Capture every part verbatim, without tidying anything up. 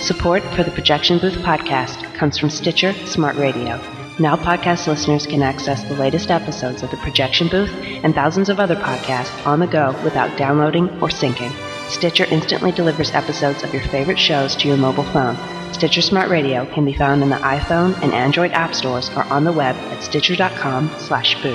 Support for the Projection Booth podcast comes from Stitcher Smart Radio. Now podcast listeners can access the latest episodes of the Projection Booth and thousands of other podcasts on the go without downloading or syncing. Stitcher instantly delivers episodes of your favorite shows to your mobile phone. Stitcher Smart Radio can be found in the iPhone and Android app stores or on the web at stitcher.com slash booth.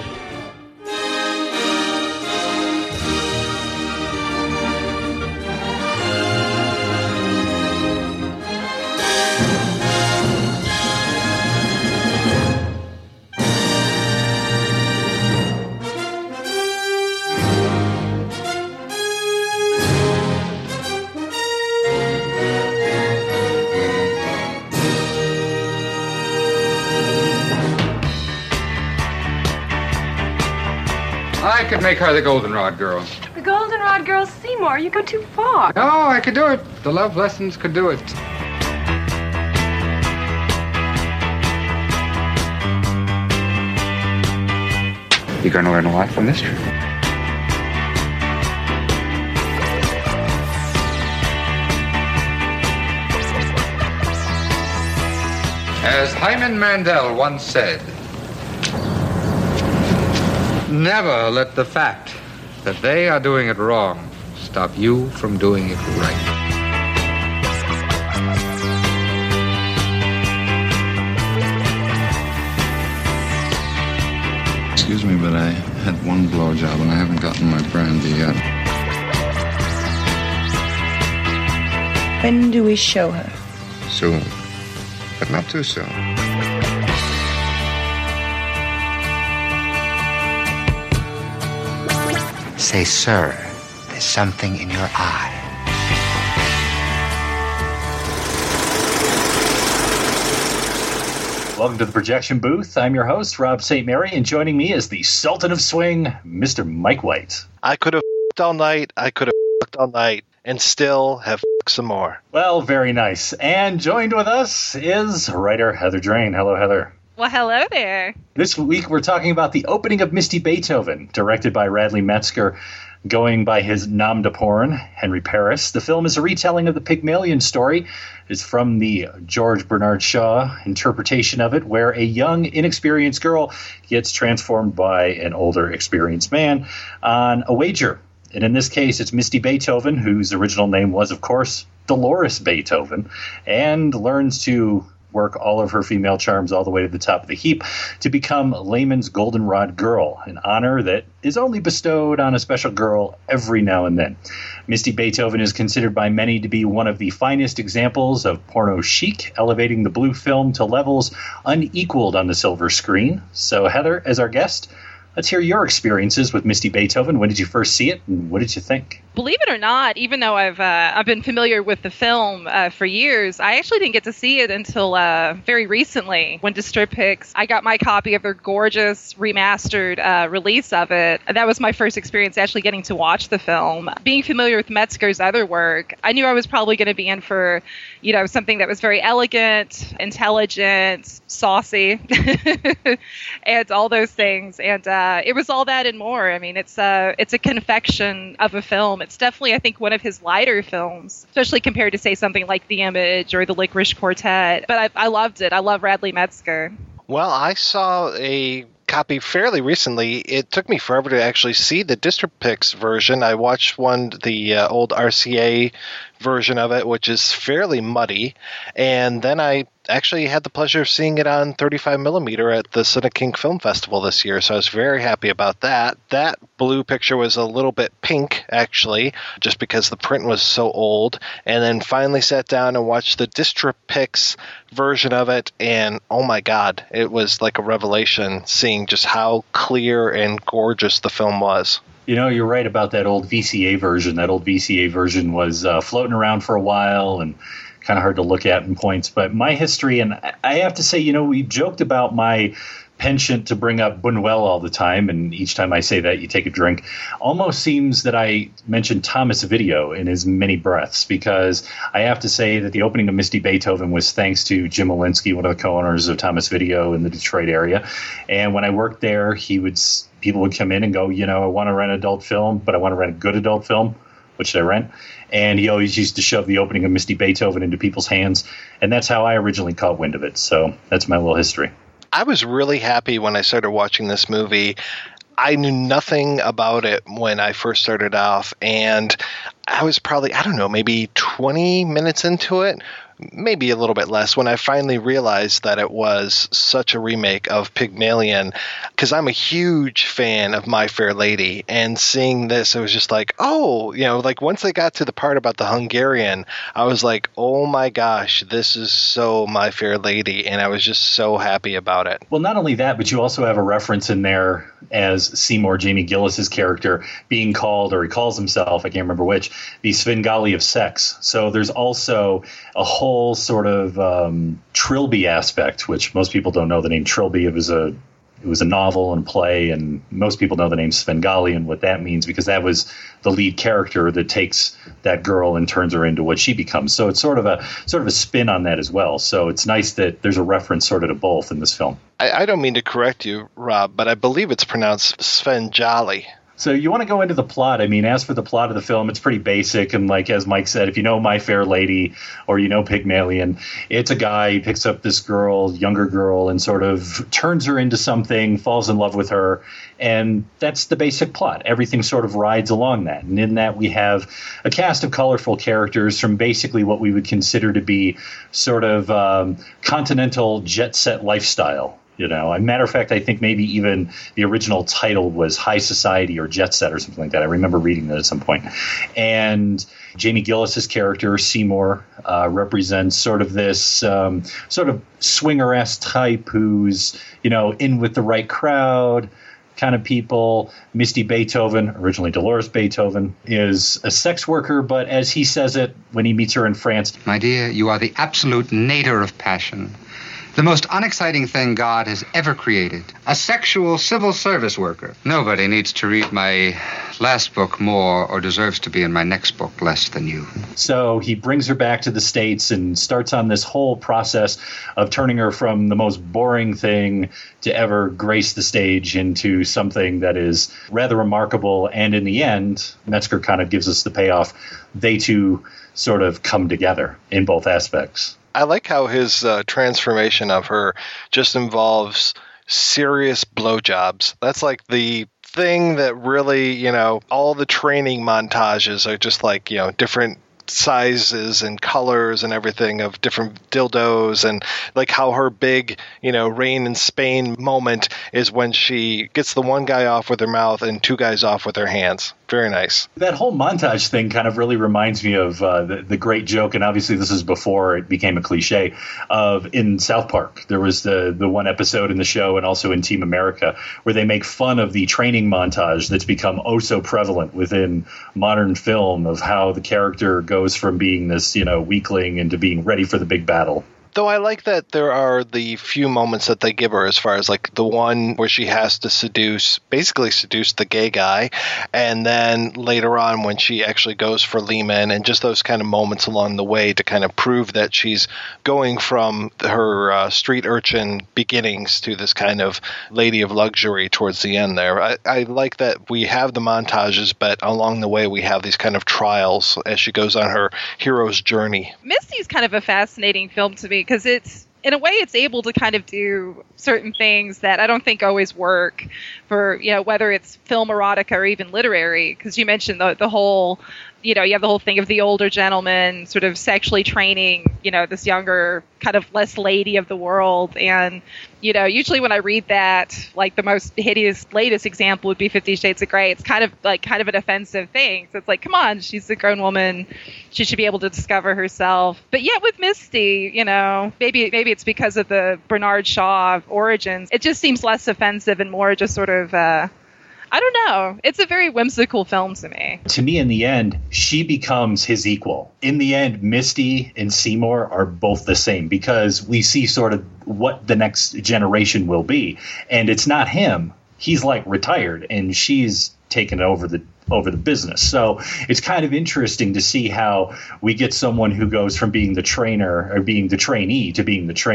I could make her the Goldenrod girl. The Goldenrod girl, Seymour, you go too far. No, I could do it. The love lessons could do it. You're going to learn a lot from this trip. As Hyman Mandel once said, never let the fact that they are doing it wrong stop you from doing it right. Excuse me, but I had one blowjob and I haven't gotten my brandy yet. When do we show her? Soon, but not too soon. Say, sir, there's something in your eye. Welcome to the Projection Booth. I'm your host, Rob Saint Mary, and joining me is the Sultan of Swing, Mister Mike White. I could have f***ed all night, I could have f***ed all night, and still have f***ed some more. Well, very nice. And joined with us is writer Heather Drain. Hello, Heather. Well, hello there. This week we're talking about the opening of Misty Beethoven, directed by Radley Metzger, going by his nom de porn, Henry Paris. The film is a retelling of the Pygmalion story. It's from the George Bernard Shaw interpretation of it, where a young, inexperienced girl gets transformed by an older, experienced man on a wager. And in this case, it's Misty Beethoven, whose original name was, of course, Dolores Beethoven, and learns to work all of her female charms all the way to the top of the heap to become Layman's Goldenrod Girl, an honor that is only bestowed on a special girl every now and then. Misty Beethoven is considered by many to be one of the finest examples of porno chic, elevating the blue film to levels unequaled on the silver screen. So, Heather, as our guest, let's hear your experiences with Misty Beethoven. When did you first see it, and what did you think? Believe it or not, even though I've uh, I've been familiar with the film uh, for years, I actually didn't get to see it until uh, very recently when DistroPix, I got my copy of their gorgeous remastered uh, release of it. That was my first experience actually getting to watch the film. Being familiar with Metzger's other work, I knew I was probably going to be in for, you know, something that was very elegant, intelligent, saucy, and all those things. And uh, it was all that and more. I mean, it's a, it's a confection of a film. It's definitely, I think, one of his lighter films, especially compared to, say, something like The Image or The Licorice Quartet. But I, I loved it. I love Radley Metzger. Well, I saw a copy fairly recently. It took me forever to actually see the DistroPix version. I watched one, the uh, old R C A version of it, which is fairly muddy. And then I actually had the pleasure of seeing it on thirty-five millimeter at the Cinekink Film Festival this year, so I was very happy about that. That blue picture was a little bit pink, actually, just because the print was so old. And then finally sat down and watched the DistroPix version of it, and oh my god, it was like a revelation seeing just how clear and gorgeous the film was. You know, you're right about that old V C A version. That old V C A version was uh, floating around for a while and kind of hard to look at in points. But my history, and I have to say, you know, we joked about my penchant to bring up Buñuel all the time, and each time I say that, you take a drink. Almost seems that I mentioned Thomas Video in his many breaths, because I have to say that the opening of Misty Beethoven was thanks to Jim Olinsky, one of the co-owners of Thomas Video in the Detroit area. And when I worked there, he would people would come in and go, you know, I want to rent an adult film, but I want to rent a good adult film. which I rent. And he always used to shove the opening of Misty Beethoven into people's hands. And that's how I originally caught wind of it. So that's my little history. I was really happy when I started watching this movie. I knew nothing about it when I first started off, and I was probably, I don't know, maybe twenty minutes into it, maybe a little bit less, when I finally realized that it was such a remake of Pygmalion, because I'm a huge fan of My Fair Lady, and seeing this, it was just like, oh, you know, like once they got to the part about the Hungarian, I was like, oh my gosh, this is so My Fair Lady, and I was just so happy about it. Well, not only that, but you also have a reference in there as Seymour, Jamie Gillis's character, being called, or he calls himself, I can't remember which, the Svengali of sex. So there's also a whole sort of um, Trilby aspect, which most people don't know the name Trilby. It was a it was a novel and play, and most people know the name Svengali and what that means, because that was the lead character that takes that girl and turns her into what she becomes. So it's sort of a sort of a spin on that as well. So it's nice that there's a reference sort of to both in this film. I, I don't mean to correct you, Rob, but I believe it's pronounced Svengali. So you want to go into the plot. I mean, as for the plot of the film, it's pretty basic. And like, as Mike said, if you know My Fair Lady or you know Pygmalion, it's a guy who picks up this girl, younger girl, and sort of turns her into something, falls in love with her. And that's the basic plot. Everything sort of rides along that. And in that, we have a cast of colorful characters from basically what we would consider to be sort of um, continental jet set lifestyle. You know, as a matter of fact, I think maybe even the original title was High Society or Jet Set or something like that. I remember reading that at some point. And Jamie Gillis's character, Seymour, uh, represents sort of this um, sort of swinger-esque type who's, you know, in with the right crowd kind of people. Misty Beethoven, originally Dolores Beethoven, is a sex worker, but as he says it when he meets her in France, my dear, you are the absolute nadir of passion. The most unexciting thing God has ever created. A sexual civil service worker. Nobody needs to read my last book more or deserves to be in my next book less than you. So he brings her back to the States and starts on this whole process of turning her from the most boring thing to ever grace the stage into something that is rather remarkable. And in the end, Metzger kind of gives us the payoff. They two sort of come together in both aspects. I like how his uh, transformation of her just involves serious blowjobs. That's like the thing that really, you know, all the training montages are just like, you know, different sizes and colors and everything of different dildos, and like how her big, you know, Rain in Spain moment is when she gets the one guy off with her mouth and two guys off with her hands. Very nice. That whole montage thing kind of really reminds me of uh, the, the great joke, and obviously this is before it became a cliche, of in South Park. There was the, the one episode in the show and also in Team America where they make fun of the training montage that's become oh so prevalent within modern film of how the character goes from being this, you know, weakling into being ready for the big battle. Though I like that there are the few moments that they give her, as far as like the one where she has to seduce, basically seduce the gay guy, and then later on when she actually goes for Lehman, and just those kind of moments along the way to kind of prove that she's going from her uh, street urchin beginnings to this kind of lady of luxury towards the end there. I, I like that we have the montages, but along the way we have these kind of trials as she goes on her hero's journey. Misty's kind of a fascinating film to me, because it's, in a way, it's able to kind of do certain things that I don't think always work for, you know, whether it's film erotica or even literary, because you mentioned the the whole, you know, you have the whole thing of the older gentleman sort of sexually training, you know, this younger kind of less lady of the world. And, you know, usually when I read that, like the most hideous, latest example would be Fifty Shades of Grey. It's kind of like kind of an offensive thing. So it's like, come on, she's a grown woman. She should be able to discover herself. But yet with Misty, you know, maybe maybe it's because of the Bernard Shaw origins. It just seems less offensive and more just sort of, uh, I don't know. It's a very whimsical film to me. To me, in the end, she becomes his equal. In the end, Misty and Seymour are both the same, because we see sort of what the next generation will be. And it's not him. He's like retired, and she's taken over the over the business. So it's kind of interesting to see how we get someone who goes from being the trainer or being the trainee to being the trainer.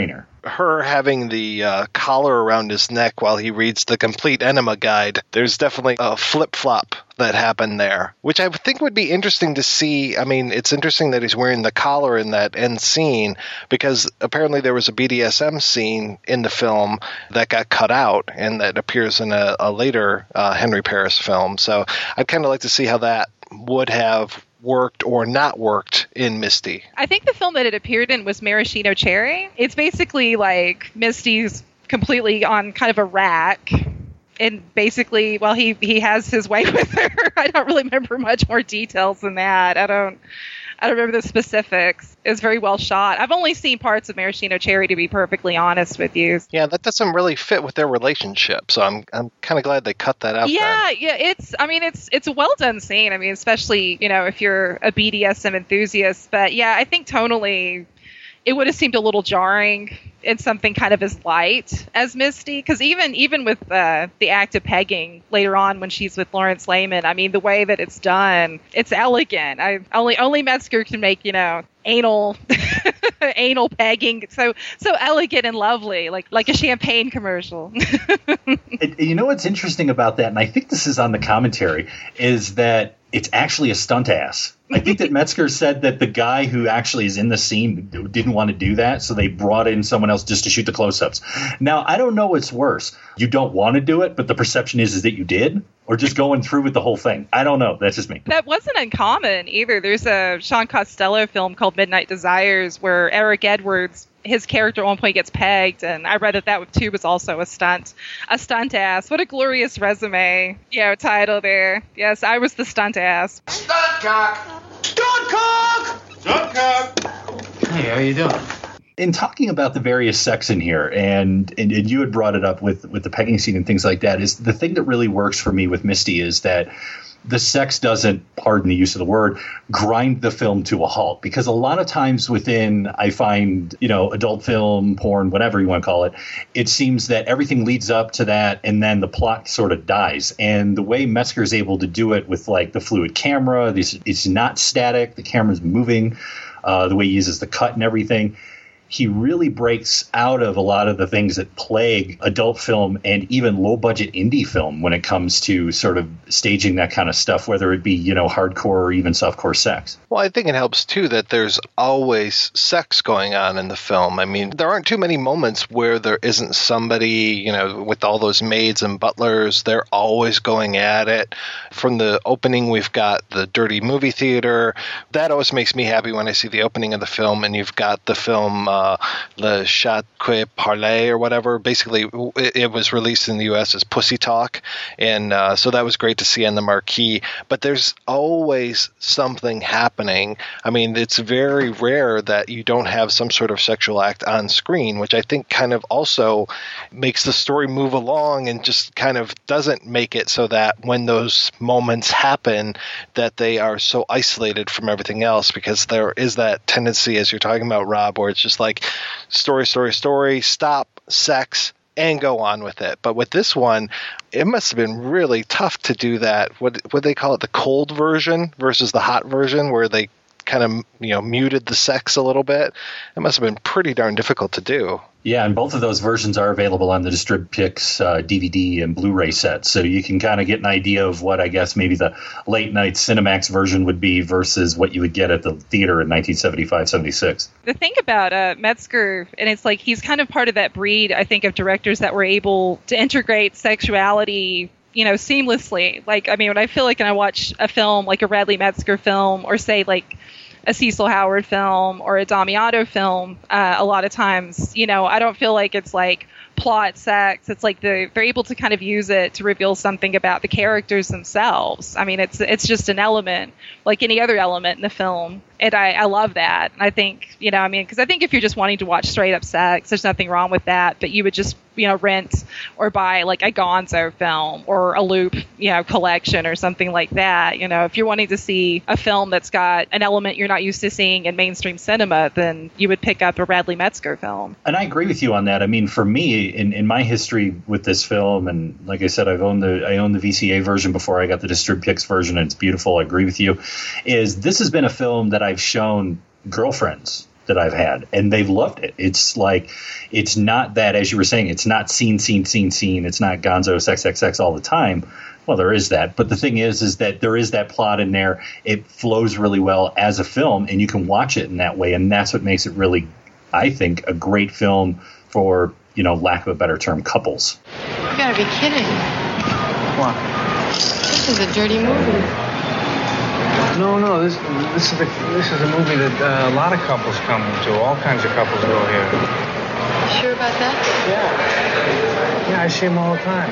her having the uh, collar around his neck while he reads the complete Enema Guide, there's definitely a flip-flop that happened there, which I think would be interesting to see. I mean, it's interesting that he's wearing the collar in that end scene, because apparently there was a B D S M scene in the film that got cut out and that appears in a, a later uh, Henry Paris film. So I'd kind of like to see how that would have worked or not worked in Misty. I think the film that it appeared in was Maraschino Cherry. It's basically like Misty's completely on kind of a rack. And basically, well, he, he has his way with her. I don't really remember much more details than that. I don't I don't remember the specifics. It was very well shot. I've only seen parts of Maraschino Cherry, to be perfectly honest with you. Yeah, that doesn't really fit with their relationship. So I'm I'm kind of glad they cut that out. Yeah, then. yeah. It's I mean, it's it's a well done scene. I mean, especially, you know, if you're a B D S M enthusiast. But yeah, I think tonally, it would have seemed a little jarring in something kind of as light as Misty, because even even with uh, the act of pegging later on when she's with Lawrence Lehman, I mean, the way that it's done, it's elegant. I only only Metzger can make, you know, anal anal pegging so so elegant and lovely, like like a champagne commercial. it, you know what's interesting about that, and I think this is on the commentary, is that it's actually a stunt ass. I think that Metzger said that the guy who actually is in the scene didn't want to do that, so they brought in someone else just to shoot the close-ups. Now, I don't know what's worse. You don't want to do it, but the perception is, is that you did, or just going through with the whole thing. I don't know. That's just me. That wasn't uncommon either. There's a Sean Costello film called Midnight Desires where Eric Edwards, his character at one point gets pegged, and I read that that too was also a stunt, a stunt ass. What a glorious resume, you know, title there. Yes, I was the stunt ass. Stunt cock! Stunt cock! Stunt cock! Hey, how you doing? In talking about the various sex in here, and, and and you had brought it up with with the pegging scene and things like that, is the thing that really works for me with Misty is that the sex doesn't, pardon the use of the word, grind the film to a halt. Because a lot of times within, I find, you know, adult film, porn, whatever you want to call it, it seems that everything leads up to that and then the plot sort of dies. And the way Metzger is able to do it with, like, the fluid camera, this, it's not static, the camera's moving, uh, the way he uses the cut and everything, he really breaks out of a lot of the things that plague adult film and even low-budget indie film when it comes to sort of staging that kind of stuff, whether it be, you know, hardcore or even softcore sex. Well, I think it helps, too, that there's always sex going on in the film. I mean, there aren't too many moments where there isn't somebody, you know, with all those maids and butlers. They're always going at it. From the opening, we've got the dirty movie theater. That always makes me happy when I see the opening of the film, and you've got the film Uh, Uh, Le Chat que Parle or whatever. Basically, it, it was released in the U S as Pussy Talk, and uh, so that was great to see on the marquee. But there's always something happening. I mean, it's very rare that you don't have some sort of sexual act on screen, which I think kind of also makes the story move along and just kind of doesn't make it so that when those moments happen that they are so isolated from everything else, because there is that tendency, as you're talking about, Rob, where it's just like story, story, story, stop, sex, and go on with it. But with this one, it must have been really tough to do that. What what they call it, the cold version versus the hot version, where they kind of, you know, muted the sex a little bit. It must have been pretty darn difficult to do. Yeah, and both of those versions are available on the DistribPix uh, D V D and Blu-ray set, so you can kind of get an idea of what I guess maybe the late-night Cinemax version would be versus what you would get at the theater in nineteen seventy-five seventy-six. The thing about uh, Metzger, and it's like he's kind of part of that breed, I think, of directors that were able to integrate sexuality, you know, seamlessly. Like, I mean, when I feel like when I watch a film, like a Radley Metzger film, or say like a Cecil Howard film or a Damiano film, uh, a lot of times, you know, I don't feel like it's like plot sex. It's like the, they're able to kind of use it to reveal something about the characters themselves. I mean, it's it's just an element like any other element in the film. And I, I love that. I think, you know, I mean, because I think if you're just wanting to watch straight up sex, there's nothing wrong with that. But you would just, you know, rent or buy like a Gonzo film or a Loop, you know, collection or something like that. You know, if you're wanting to see a film that's got an element you're not used to seeing in mainstream cinema, then you would pick up a Radley Metzger film. And I agree with you on that. I mean, for me, in, in my history with this film, and like I said, I've owned the I owned the V C A version before I got the DistribPix version, and it's beautiful. I agree with you. Is this has been a film that I've shown girlfriends that I've had, and they've loved it. It's like, it's not that, as you were saying, it's not scene, scene, scene, scene. It's not gonzo, sex, sex, sex all the time. Well, there is that, but the thing is, is that there is that plot in there. It flows really well as a film, and you can watch it in that way, and that's what makes it really, I think, a great film for, you know, lack of a better term, couples. You gotta be kidding. What? This is a dirty movie. No, no, this this is a, this is a movie that uh, a lot of couples come to. All kinds of couples go here. You sure about that? Yeah. Yeah, I see them all the time.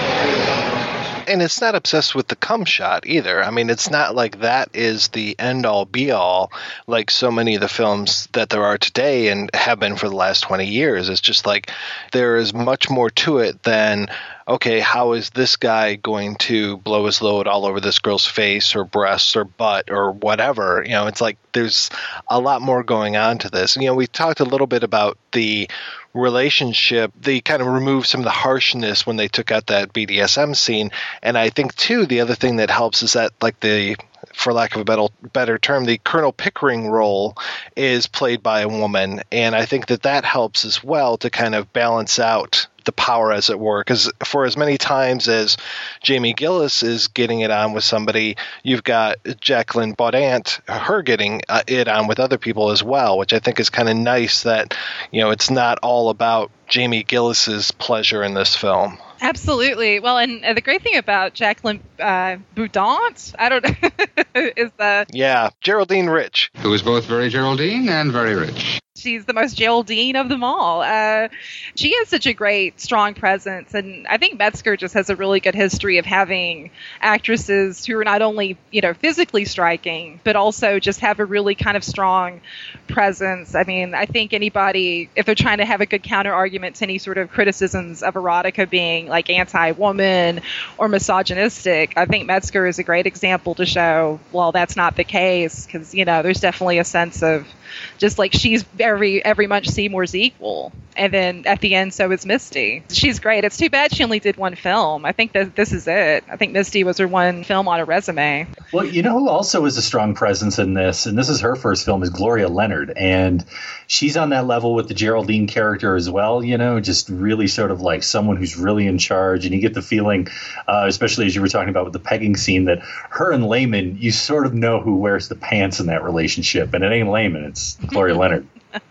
And it's not obsessed with the cum shot either. I mean, it's not like that is the end-all, be-all, like so many of the films that there are today and have been for the last twenty years. It's just like there is much more to it than, okay, how is this guy going to blow his load all over this girl's face or breasts or butt or whatever? You know, it's like there's a lot more going on to this. You know, we talked a little bit about the relationship. They kind of removed some of the harshness when they took out that B D S M scene. And I think, too, the other thing that helps is that, like, the, for lack of a better, better term, the Colonel Pickering role is played by a woman. And I think that that helps as well to kind of balance out the power, as it were, because for as many times as Jamie Gillis is getting it on with somebody, you've got Jacqueline Baudant, her getting uh, it on with other people as well, which I think is kind of nice that, you know, it's not all about Jamie Gillis's pleasure in this film. Absolutely. Well, and uh, the great thing about Jacqueline uh, Baudant, I don't know, is that... Yeah, Geraldine Rich. Who is both very Geraldine and very rich. She's the most Geraldine of them all. Uh, she has such a great, strong presence. And I think Metzger just has a really good history of having actresses who are not only, you know, physically striking, but also just have a really kind of strong presence. I mean, I think anybody, if they're trying to have a good counter argument to any sort of criticisms of erotica being like anti-woman or misogynistic, I think Metzger is a great example to show, well, that's not the case. Because, you know, there's definitely a sense of just like she's very every much Seymour's equal, and then at the end so is Misty. She's great. It's too bad she only did one film. I think that this is it. I think Misty was her one film on her resume. Well, you know who also is a strong presence in this, and this is her first film, is Gloria Leonard, and she's on that level with the Geraldine character as well. You know, just really sort of like someone who's really in charge, and you get the feeling, uh, especially as you were talking about with the pegging scene, that her and Lehman, you sort of know who wears the pants in that relationship, and it ain't Lehman, it's Gloria Leonard.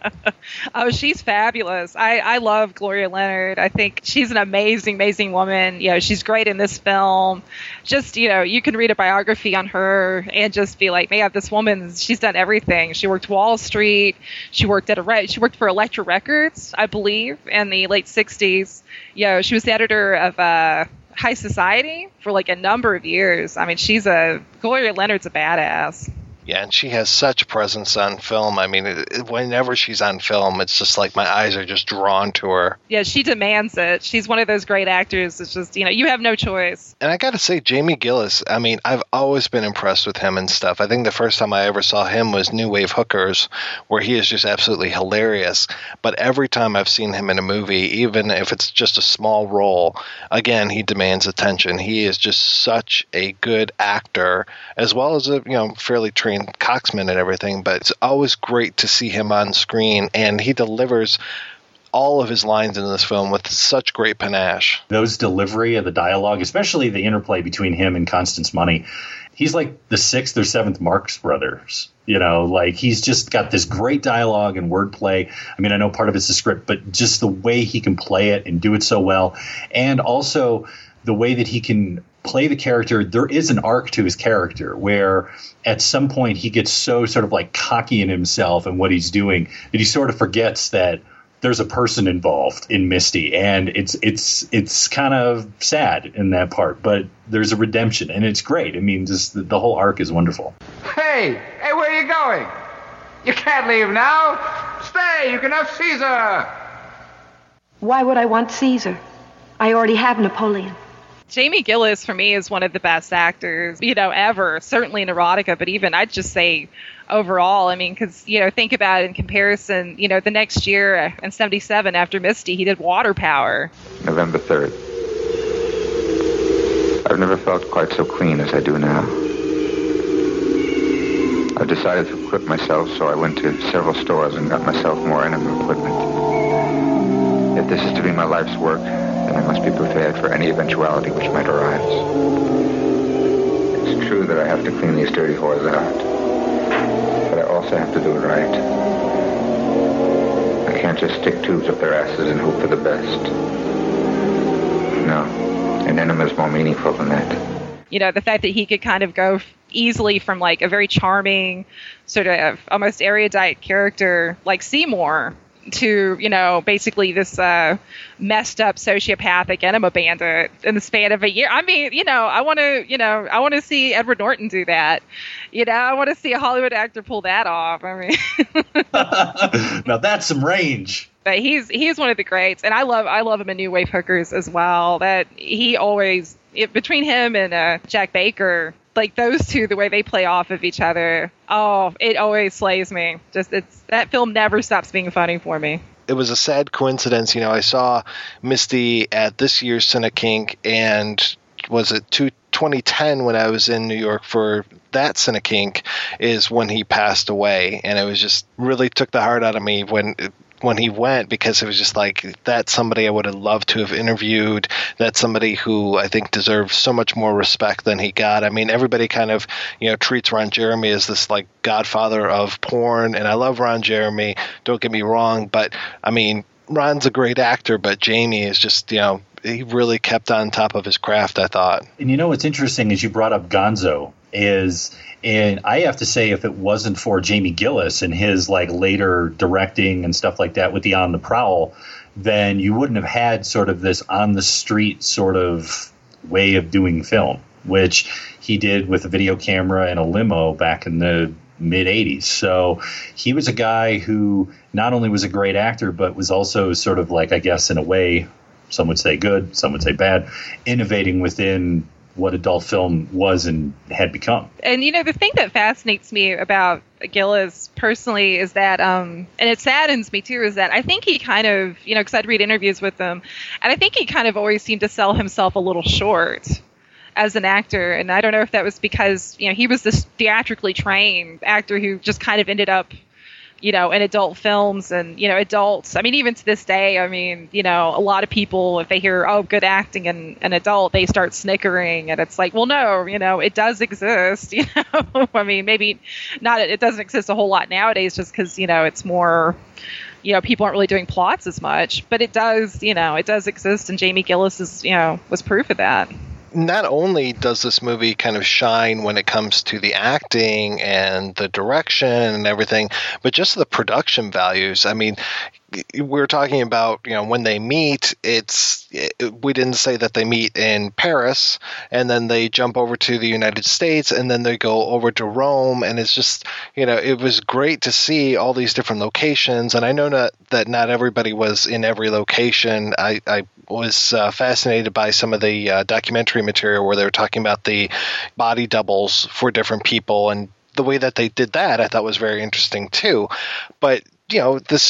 Oh, she's fabulous. I, I love Gloria Leonard. I think she's an amazing, amazing woman. You know, she's great in this film. Just, you know, you can read a biography on her and just be like, man, this woman, she's done everything. She worked Wall Street. She worked at a re- she worked for Elektra Records, I believe, in the late sixties. You know, she was the editor of uh, High Society for like a number of years. I mean, she's a Gloria Leonard's a badass. Yeah, and she has such presence on film. I mean, it, it, whenever she's on film, it's just like my eyes are just drawn to her. Yeah, she demands it. She's one of those great actors. It's just, you know, you have no choice. And I got to say, Jamie Gillis, I mean, I've always been impressed with him and stuff. I think the first time I ever saw him was New Wave Hookers, where he is just absolutely hilarious. But every time I've seen him in a movie, even if it's just a small role, again, he demands attention. He is just such a good actor, as well as a, you know, fairly trained coxman and everything, but it's always great to see him on screen, and he delivers all of his lines in this film with such great panache. Those delivery of the dialogue, especially the interplay between him and Constance Money, he's like the sixth or seventh Marx Brothers. You know, like he's just got this great dialogue and wordplay. I mean, I know part of it's the script, but just the way he can play it and do it so well, and also the way that he can play the character. There is an arc to his character where at some point he gets so sort of like cocky in himself and what he's doing that he sort of forgets that there's a person involved in Misty, and it's it's it's kind of sad in that part, but there's a redemption, and it's great. I mean, just the, the whole arc is wonderful. Hey, hey, where are you going? You can't leave now. Stay, you can have Caesar. Why would I want Caesar? I already have Napoleon. Jamie Gillis, for me, is one of the best actors, you know, ever. Certainly in erotica, but even I'd just say overall. I mean, because, you know, think about it in comparison, you know, the next year in seventy-seven after Misty, he did Water Power. November third. I've never felt quite so clean as I do now. I decided to equip myself, so I went to several stores and got myself more enema equipment. If this is to be my life's work, then I must be prepared for any eventuality which might arise. It's true that I have to clean these dirty whores out, but I also have to do it right. I can't just stick tubes up their asses and hope for the best. No, an enema is more meaningful than that. You know, the fact that he could kind of go easily from like a very charming, sort of almost erudite character like Seymour to, you know, basically this uh, messed up sociopathic enema bandit in the span of a year. I mean, you know, I want to, you know, I want to see Edward Norton do that. You know, I want to see a Hollywood actor pull that off. I mean, now that's some range. But he's he's one of the greats, and I love I love him in New Wave Hookers as well. That he always it, between him and uh, Jack Baker, like those two, the way they play off of each other, oh, it always slays me. Just it's that film never stops being funny for me. It was a sad coincidence, you know. I saw Misty at this year's CineKink, and was it two, twenty ten when I was in New York for that CineKink is when he passed away, and it was just really took the heart out of me when. when he went, because it was just like, that's somebody I would have loved to have interviewed. That's somebody who I think deserves so much more respect than he got. I mean, everybody kind of, you know, treats Ron Jeremy as this like godfather of porn, and I love Ron Jeremy, don't get me wrong, but I mean, Ron's a great actor, but Jamie is just, you know, he really kept on top of his craft, I thought. And you know what's interesting is you brought up Gonzo is, and I have to say, if it wasn't for Jamie Gillis and his like later directing and stuff like that with the On the Prowl, then you wouldn't have had sort of this on the street sort of way of doing film, which he did with a video camera and a limo back in the mid eighties. So he was a guy who not only was a great actor, but was also sort of like, I guess, in a way, some would say good, some would say bad, innovating within what adult film was and had become. And, you know, the thing that fascinates me about Gillis personally is that, um, and it saddens me too, is that I think he kind of, you know, because I'd read interviews with him, and I think he kind of always seemed to sell himself a little short as an actor. And I don't know if that was because, you know, he was this theatrically trained actor who just kind of ended up, you know, in adult films and, you know, adults. I mean, even to this day, I mean, you know, a lot of people, if they hear, oh, good acting in an adult, they start snickering. And it's like, well, no, you know, it does exist, you know. I mean, maybe not, it doesn't exist a whole lot nowadays just because, you know, it's more, you know, people aren't really doing plots as much. But it does, you know, it does exist. And Jamie Gillis is, you know, was proof of that. Not only does this movie kind of shine when it comes to the acting and the direction and everything, but just the production values. I mean, we're talking about, you know, when they meet, it's, it, we didn't say that they meet in Paris and then they jump over to the United States and then they go over to Rome. And it's just, you know, it was great to see all these different locations. And I know not, that not everybody was in every location. I, I was uh, fascinated by some of the uh, documentary material where they were talking about the body doubles for different people, and the way that they did that I thought was very interesting too. But, you know, this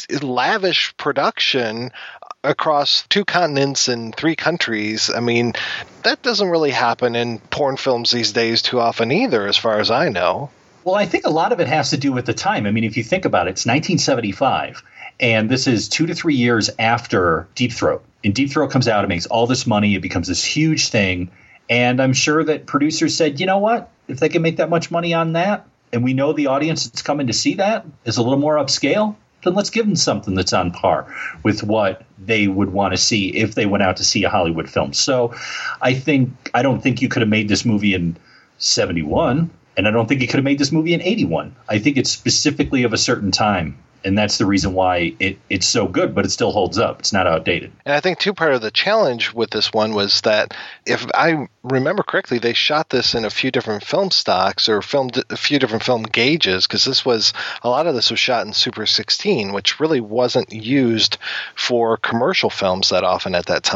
lavish production across two continents and three countries, I mean, that doesn't really happen in porn films these days too often either, as far as I know. Well, I think a lot of it has to do with the time. I mean, if you think about it, it's nineteen seventy-five, and this is two to three years after Deep Throat. And Deep Throat comes out, it makes all this money, it becomes this huge thing, and I'm sure that producers said, you know what, if they can make that much money on that, and we know the audience that's coming to see that is a little more upscale, then let's give them something that's on par with what they would want to see if they went out to see a Hollywood film. So I think I don't think you could have made this movie in seventy-one, and I don't think you could have made this movie in eighty-one. I think it's specifically of a certain time, and that's the reason why it, it's so good, but it still holds up. It's not outdated. And I think, too, part of the challenge with this one was that, if I remember correctly, they shot this in a few different film stocks or filmed a few different film gauges, because this was, a lot of this was shot in Super sixteen, which really wasn't used for commercial films that often at that time.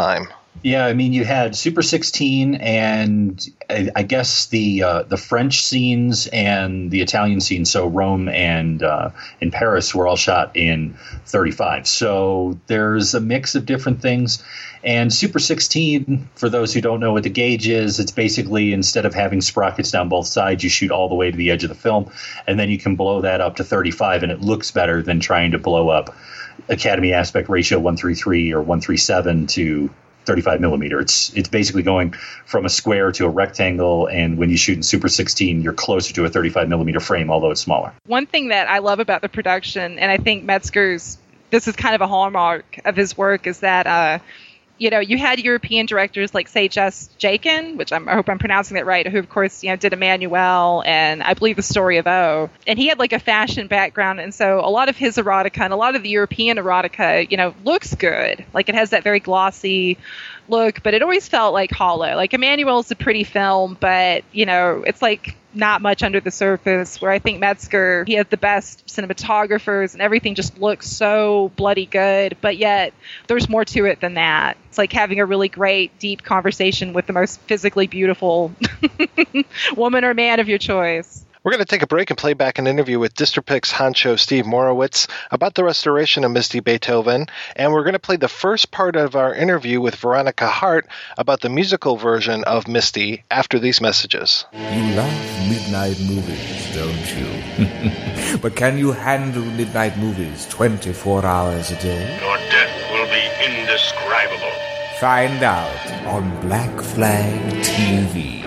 Yeah, I mean, you had Super sixteen, and I, I guess the uh, the French scenes and the Italian scenes, so Rome and uh, in Paris, were all shot in thirty-five. So there's a mix of different things. And Super sixteen, for those who don't know what the gauge is, it's basically instead of having sprockets down both sides, you shoot all the way to the edge of the film, and then you can blow that up to thirty-five, and it looks better than trying to blow up Academy aspect ratio one thirty-three or one thirty-seven to thirty-five millimeter. It's it's basically going from a square to a rectangle, and when you shoot in Super sixteen, you're closer to a thirty-five millimeter frame, although it's smaller. One thing that I love about the production, and I think Metzger's, this is kind of a hallmark of his work, is that uh, you know, you had European directors like, say, Jess Jakin, which I'm, I hope I'm pronouncing that right, who, of course, you know, did Emmanuelle and I believe The Story of O. And he had like a fashion background. And so a lot of his erotica and a lot of the European erotica, you know, looks good. Like it has that very glossy look, but it always felt like hollow. Like Emmanuelle is a pretty film, but, you know, it's like not much under the surface, where I think Metzger, he has the best cinematographers and everything just looks so bloody good, but yet there's more to it than that. It's like having a really great, deep conversation with the most physically beautiful woman or man of your choice. We're going to take a break and play back an interview with Distripix honcho Steve Morowitz about the restoration of Misty Beethoven, and we're going to play the first part of our interview with Veronica Hart about the musical version of Misty after these messages. You love midnight movies, don't you? But can you handle midnight movies twenty-four hours a day? Your death will be indescribable. Find out on Black Flag T V.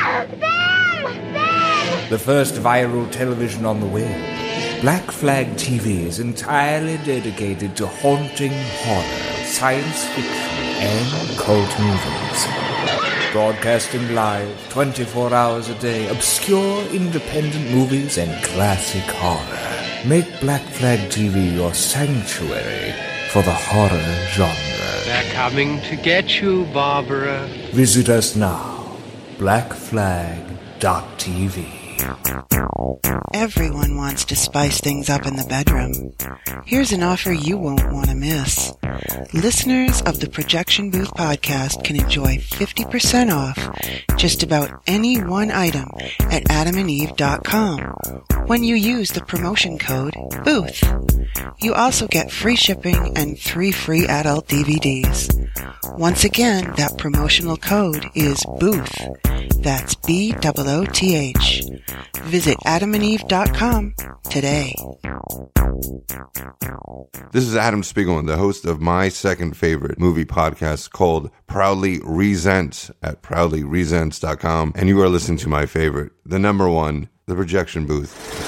The first viral television on the web, Black Flag T V is entirely dedicated to haunting horror, science fiction, and cult movies. Broadcasting live, twenty-four hours a day, obscure independent movies and classic horror. Make Black Flag T V your sanctuary for the horror genre. They're coming to get you, Barbara. Visit us now, black flag dot t v. Everyone wants to spice things up in the bedroom. Here's an offer you won't want to miss. Listeners of the Projection Booth podcast can enjoy fifty percent off just about any one item at adam and eve dot com when you use the promotion code BOOTH. You also get free shipping and three free adult D V Ds. Once again, that promotional code is BOOTH. That's B O O T H. Visit adam and eve dot com today. This is Adam Spiegelman, the host of my second favorite movie podcast called Proudly Resent at proudly resents dot com, and you are listening to my favorite, the number one, The Projection Booth.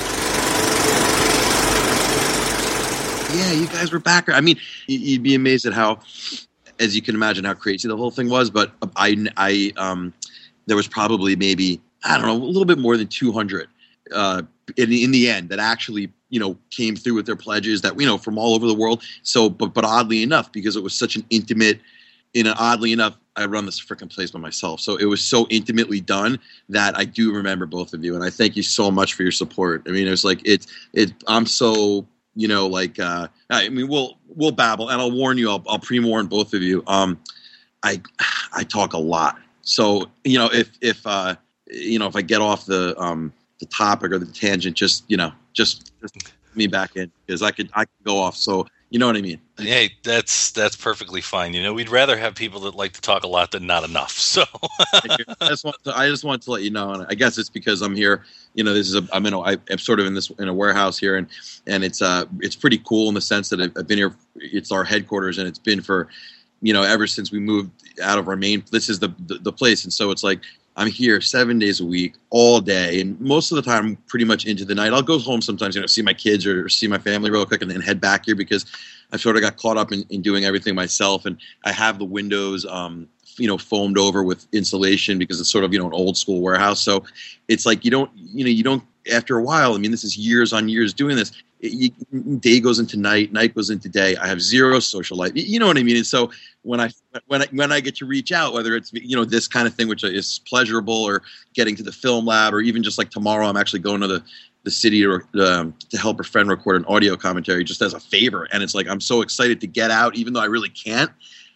Yeah, you guys were back. I mean, you'd be amazed at how, as you can imagine, how crazy the whole thing was. But I, I, um, there was probably maybe, I don't know, a little bit more than two hundred uh, in the in the end that actually, you know, came through with their pledges that, you know, from all over the world. So, but but oddly enough, because it was such an intimate, in an oddly enough, I run this freaking place by myself. So it was so intimately done that I do remember both of you, and I thank you so much for your support. I mean, it was like it's it. I'm so. You know, like, uh, I mean, we'll, we'll babble, and I'll warn you, I'll, I'll pre-warn both of you. Um, I, I talk a lot. So, you know, if, if, uh, you know, if I get off the, um, the topic or the tangent, just, you know, just, just put me back in, because I could, I could go off. So, you know what I mean? Hey, that's, that's perfectly fine. You know, we'd rather have people that like to talk a lot than not enough. So I just want to, I just want to let you know, and I guess it's because I'm here. You know, this is a, I'm in a, I'm sort of in this, in a warehouse here, and, and it's, uh, it's pretty cool in the sense that I've, I've been here. It's our headquarters, and it's been for, you know, ever since we moved out of our main, this is the, the, the place. And so it's like, I'm here seven days a week, all day, and most of the time, pretty much into the night. I'll go home sometimes, you know, see my kids or see my family real quick, and then head back here because I've sort of got caught up in, in doing everything myself. And I have the windows, um, you know, foamed over with insulation because it's sort of, you know, an old school warehouse. So it's like you don't, you know, you don't. After a while, I mean, this is years on years doing this. It, you, day goes into night, night goes into day. I have zero social life. You know what I mean? And so when I when I, when I get to reach out, whether it's, you know, this kind of thing, which is pleasurable, or getting to the film lab, or even just like tomorrow, I'm actually going to the the city to, um, to help a friend record an audio commentary just as a favor. And it's like I'm so excited to get out, even though I really can't.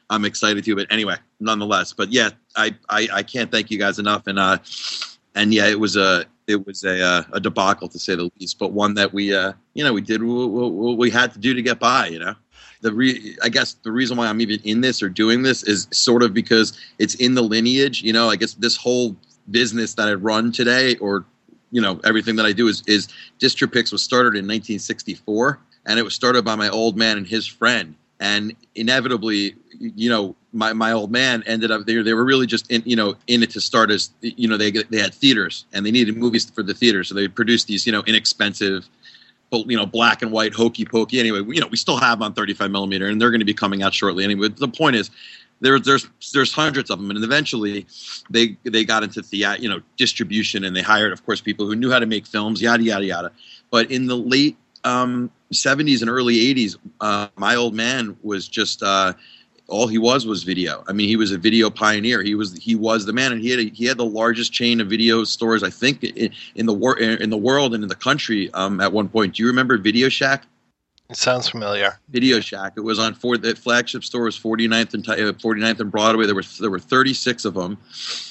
I'm excited to. But anyway, nonetheless, but yeah, I, I, I can't thank you guys enough. And uh, and yeah, it was a it was a uh, a debacle to say the least, but one that we uh you know we did what, what we had to do to get by. You know, the re- I guess the reason why I'm even in this or doing this is sort of because it's in the lineage. You know, I guess this whole business that I run today, or you know, everything that I do is is DistroPix was started in nineteen sixty-four, and it was started by my old man and his friend. And inevitably, you know, my, my old man ended up there. They were really just in, you know, in it to start as, you know, they they had theaters and they needed movies for the theater. So they produced these, you know, inexpensive, you know, black and white hokey pokey. Anyway, you know, we still have on thirty-five millimeter and they're going to be coming out shortly. Anyway, the point is there, there's there's hundreds of them. And eventually they they got into the, you know, distribution, and they hired, of course, people who knew how to make films, yada, yada, yada. But in the late um, seventies and early eighties, uh, my old man was just uh, all he was was video. I mean, he was a video pioneer. He was he was the man, and he had a, he had the largest chain of video stores, I think, in, in the wor- in the world and in the country um, at one point. Do you remember Video Shack? It sounds familiar. Video Shack. It was on four. The flagship store was forty-ninth and uh, forty-ninth and Broadway. There were there were thirty-six of them.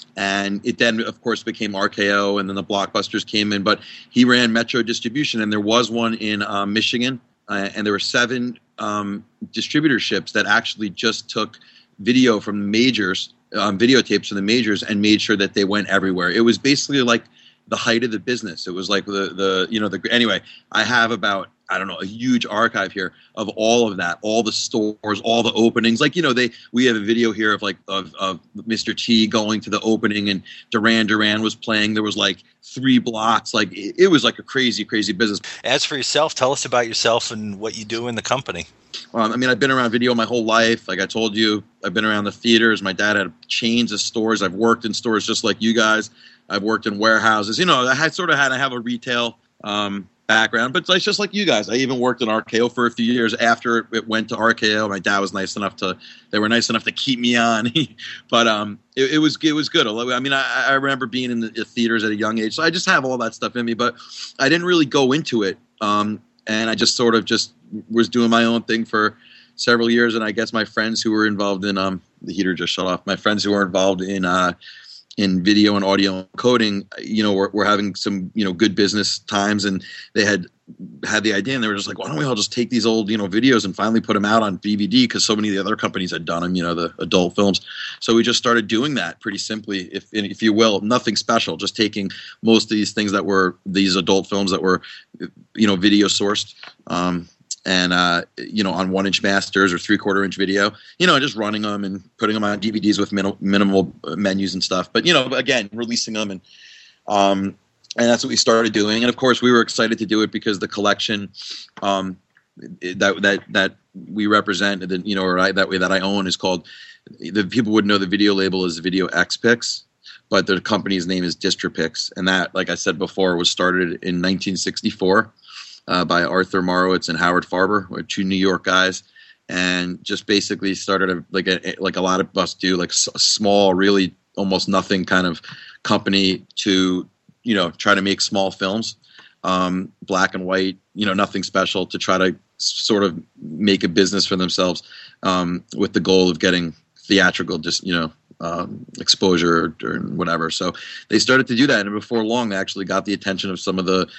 And it then, of course, became R K O, and then the Blockbusters came in. But he ran Metro Distribution, and there was one in uh, Michigan, uh, and there were seven um, distributorships that actually just took video from the majors, um, videotapes from the majors, and made sure that they went everywhere. It was basically like the height of the business. It was like the the you know the anyway. I have about I don't know a huge archive here of all of that, all the stores, all the openings. Like you know they we have a video here of like of of Mister T going to the opening, and Duran Duran was playing. There was like three blocks. Like it, it was like a crazy crazy business. As for yourself, tell us about yourself and what you do in the company. Um, I mean, I've been around video my whole life. Like I told you, I've been around the theaters. My dad had chains of stores. I've worked in stores just like you guys. I've worked in warehouses. You know, I had sort of had I have a retail um, background, but it's just like you guys. I even worked in R K O for a few years after it went to R K O. My dad was nice enough to they were nice enough to keep me on, but um, it, it was it was good. I mean, I, I remember being in the theaters at a young age, so I just have all that stuff in me. But I didn't really go into it, um, and I just sort of just was doing my own thing for several years. And I guess my friends who were involved in um, the heater just shut off. My friends who were involved in uh, in video and audio coding, you know, we're, we're having some, you know, good business times, and they had had the idea, and they were just like, why don't we all just take these old, you know, videos and finally put them out on D V D, because so many of the other companies had done them, you know, the adult films. So we just started doing that pretty simply, if if you will, nothing special, just taking most of these things that were these adult films that were, you know, video sourced, um, and, uh, you know, on one-inch masters or three-quarter-inch video, you know, just running them and putting them on D V Ds with min- minimal menus and stuff. But, you know, again, releasing them, and um, and that's what we started doing. And, of course, we were excited to do it because the collection um, that that that we represent, that, you know, or I, that way that I own is called – the people would know the video label is Video X-Pix, but the company's name is DistroPix. And that, like I said before, was started in nineteen sixty-four. Uh, by Arthur Morowitz and Howard Farber, two New York guys, and just basically started a, like a like a lot of us do, like a small, really almost nothing kind of company to, you know, try to make small films, um, black and white, you know, nothing special, to try to sort of make a business for themselves, um, with the goal of getting theatrical, just, you know, um, exposure or, or whatever. So they started to do that, and before long, they actually got the attention of some of the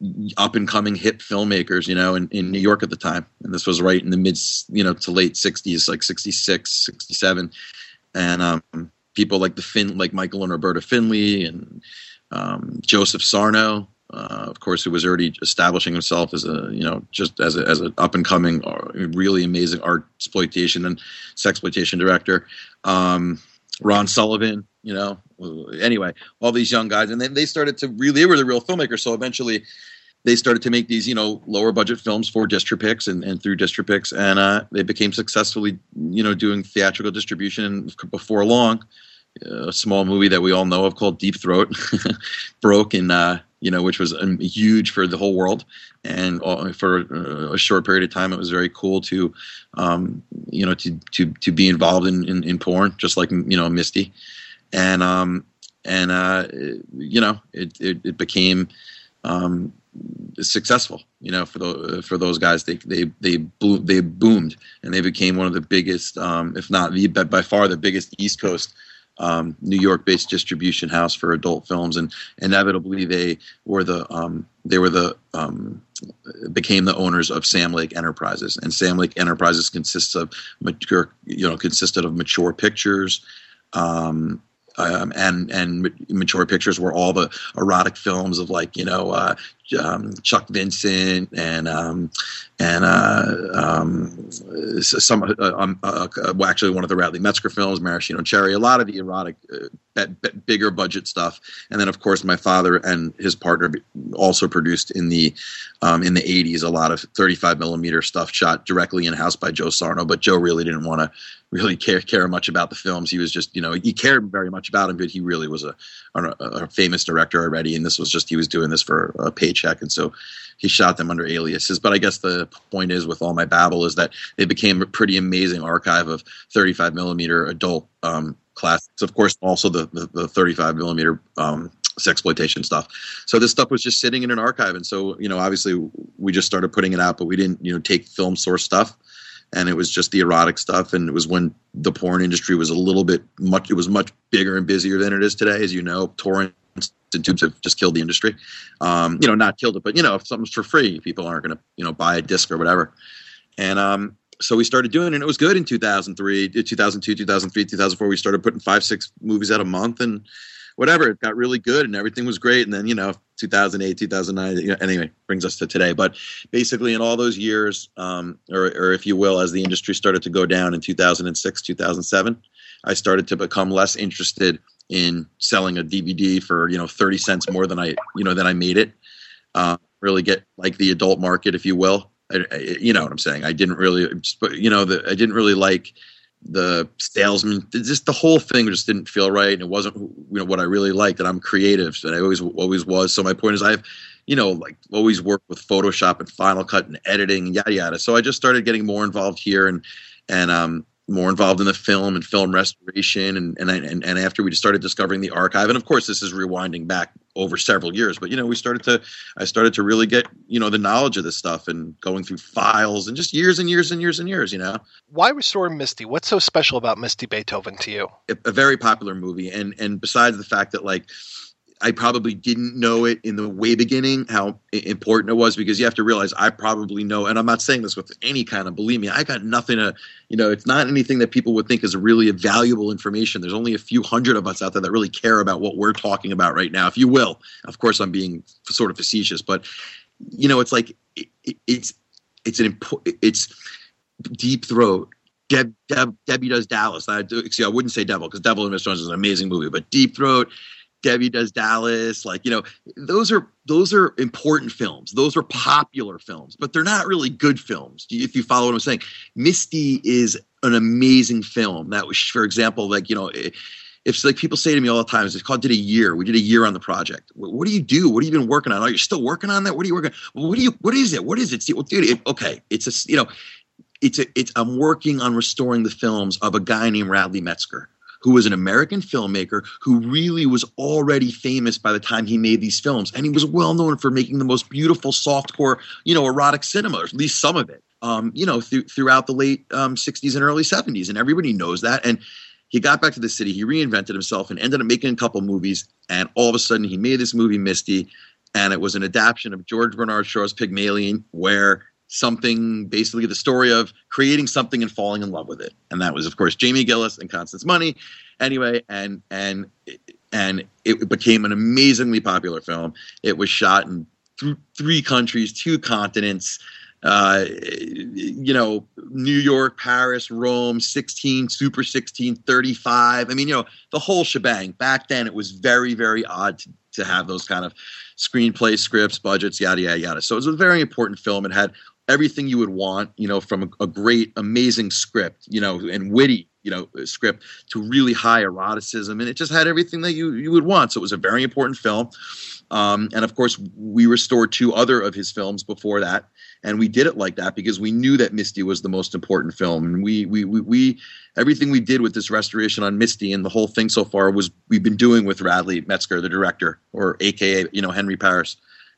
up and coming hip filmmakers, you know, in, in New York at the time. And this was right in the mid, you know, to late sixties, like sixty-six, sixty-seven. And um, people like the Fin, like Michael and Roberta Finley, and um, Joseph Sarno, uh, of course, who was already establishing himself as a, you know, just as a, as an up and coming, really amazing art exploitation and sexploitation director. Um, Ron Sullivan, you know, anyway, all these young guys, and then they started to really, they were the real filmmakers. So eventually they started to make these, you know, lower budget films for DistroPix and, and through DistroPix, and uh, they became successfully, you know, doing theatrical distribution. And before long, uh, a small movie that we all know of called Deep Throat broke, in, uh, you know, which was um, huge for the whole world. And uh, for a short period of time, it was very cool to, um, you know, to to to be involved in, in, in porn, just like, you know, Misty. And um and uh, you know, it, it it became um, successful. You know, for the for those guys, they they they blew, they boomed, and they became one of the biggest, um, if not the by far the biggest East Coast um, New York-based distribution house for adult films, and inevitably they were the um, they were the um, became the owners of Sam Lake Enterprises, and Sam Lake Enterprises consists of mature, you know, consisted of Mature Pictures. Um, Um, and and Mature Pictures were all the erotic films of, like, you know, uh, um, Chuck Vincent and um, and uh, um, some uh, um, uh, well, actually one of the Radley Metzger films, Maraschino Cherry, a lot of the erotic, uh, b- b- bigger budget stuff. And then, of course, my father and his partner also produced in the um, in the eighties a lot of thirty-five millimeter stuff shot directly in house by Joe Sarno. But Joe really didn't want to really care care much about the films. He was just, you know, he cared very much about him, but he really was a, a, a famous director already, and this was just, he was doing this for a paycheck, and so he shot them under aliases. But I guess the point is, with all my babble, is that they became a pretty amazing archive of thirty-five millimeter adult um, classics. Of course, also the the, the thirty-five millimeter um, sexploitation stuff. So this stuff was just sitting in an archive, and so, you know, obviously we just started putting it out, but we didn't, you know, take film source stuff. And it was just the erotic stuff. And it was when the porn industry was a little bit much, it was much bigger and busier than it is today. As you know, torrents and tubes have just killed the industry. Um, you know, not killed it, but, you know, if something's for free, people aren't going to, you know, buy a disc or whatever. And um, so we started doing it, and it was good in two thousand three, two thousand two, two thousand three, two thousand four. We started putting five, six movies out a month, and whatever, it got really good and everything was great. And then, you know, two thousand eight, two thousand nine, you know, anyway, brings us to today. But basically in all those years, um, or, or if you will, as the industry started to go down in two thousand six, two thousand seven, I started to become less interested in selling a D V D for, you know, thirty cents more than I, you know, than I made it. Uh, really get like the adult market, if you will. I, I, you know what I'm saying? I didn't really, you know, the, I didn't really like the salesman, just the whole thing just didn't feel right, and it wasn't, you know, what I really liked. And I'm creative, and I always always was. So my point is, I've, you know, like always worked with Photoshop and Final Cut and editing and yada yada. So I just started getting more involved here, and and um more involved in the film and film restoration, and and and, and after we just started discovering the archive, and of course this is rewinding back over several years, but, you know, we started to, I started to really get, you know, the knowledge of this stuff and going through files and just years and years and years and years, you know. Why restore Misty? What's so special about Misty Beethoven to you? A, a very popular movie, and and besides the fact that, like, I probably didn't know it in the way beginning how important it was, because you have to realize I probably know, and I'm not saying this with any kind of, believe me, I got nothing to, you know, it's not anything that people would think is really valuable information. There's only a few hundred of us out there that really care about what we're talking about right now, if you will. Of course, I'm being sort of facetious, but, you know, it's like, it, it, it's, it's an important, it's Deep Throat. Deb, Deb, Debbie Does Dallas. I, see, I wouldn't say Devil, because Devil and Miss Jones is an amazing movie, but Deep Throat, Debbie Does Dallas, like, you know, those are those are important films. Those are popular films, but they're not really good films, if you follow what I'm saying. Misty is an amazing film. That was, for example, like, you know, if like people say to me all the time, it's called, did a year. We did a year on the project. What, what do you do? What have you been working on? Oh, you're still working on that? What are you working on? Well, what do you, what is it? What is it? See, well, dude, it, okay. It's a, you know, it's a, it's, I'm working on restoring the films of a guy named Radley Metzger, who was an American filmmaker who really was already famous by the time he made these films. And he was well known for making the most beautiful softcore, you know, erotic cinema, or at least some of it, um, you know, th- throughout the late um, sixties and early seventies. And everybody knows that. And he got back to the city, he reinvented himself and ended up making a couple movies. And all of a sudden he made this movie, Misty. And it was an adaptation of George Bernard Shaw's Pygmalion, where something, basically the story of creating something and falling in love with it. And that was, of course, Jamie Gillis and Constance Money. Anyway, and and and it became an amazingly popular film. It was shot in th- three countries, two continents, uh, you know, New York, Paris, Rome, sixteen, Super sixteen, thirty-five. I mean, you know, the whole shebang. Back then, it was very, very odd to, to have those kind of screenplay scripts, budgets, yada, yada, yada. So it was a very important film. It had everything you would want, you know, from a, a great, amazing script, you know, and witty, you know, script, to really high eroticism. And it just had everything that you, you would want. So it was a very important film. Um, and of course, we restored two other of his films before that. And we did it like that because we knew that Misty was the most important film. And we, we, we, we, everything we did with this restoration on Misty and the whole thing so far was we've been doing with Radley Metzger, the director, or A K A, you know, Henry Paris.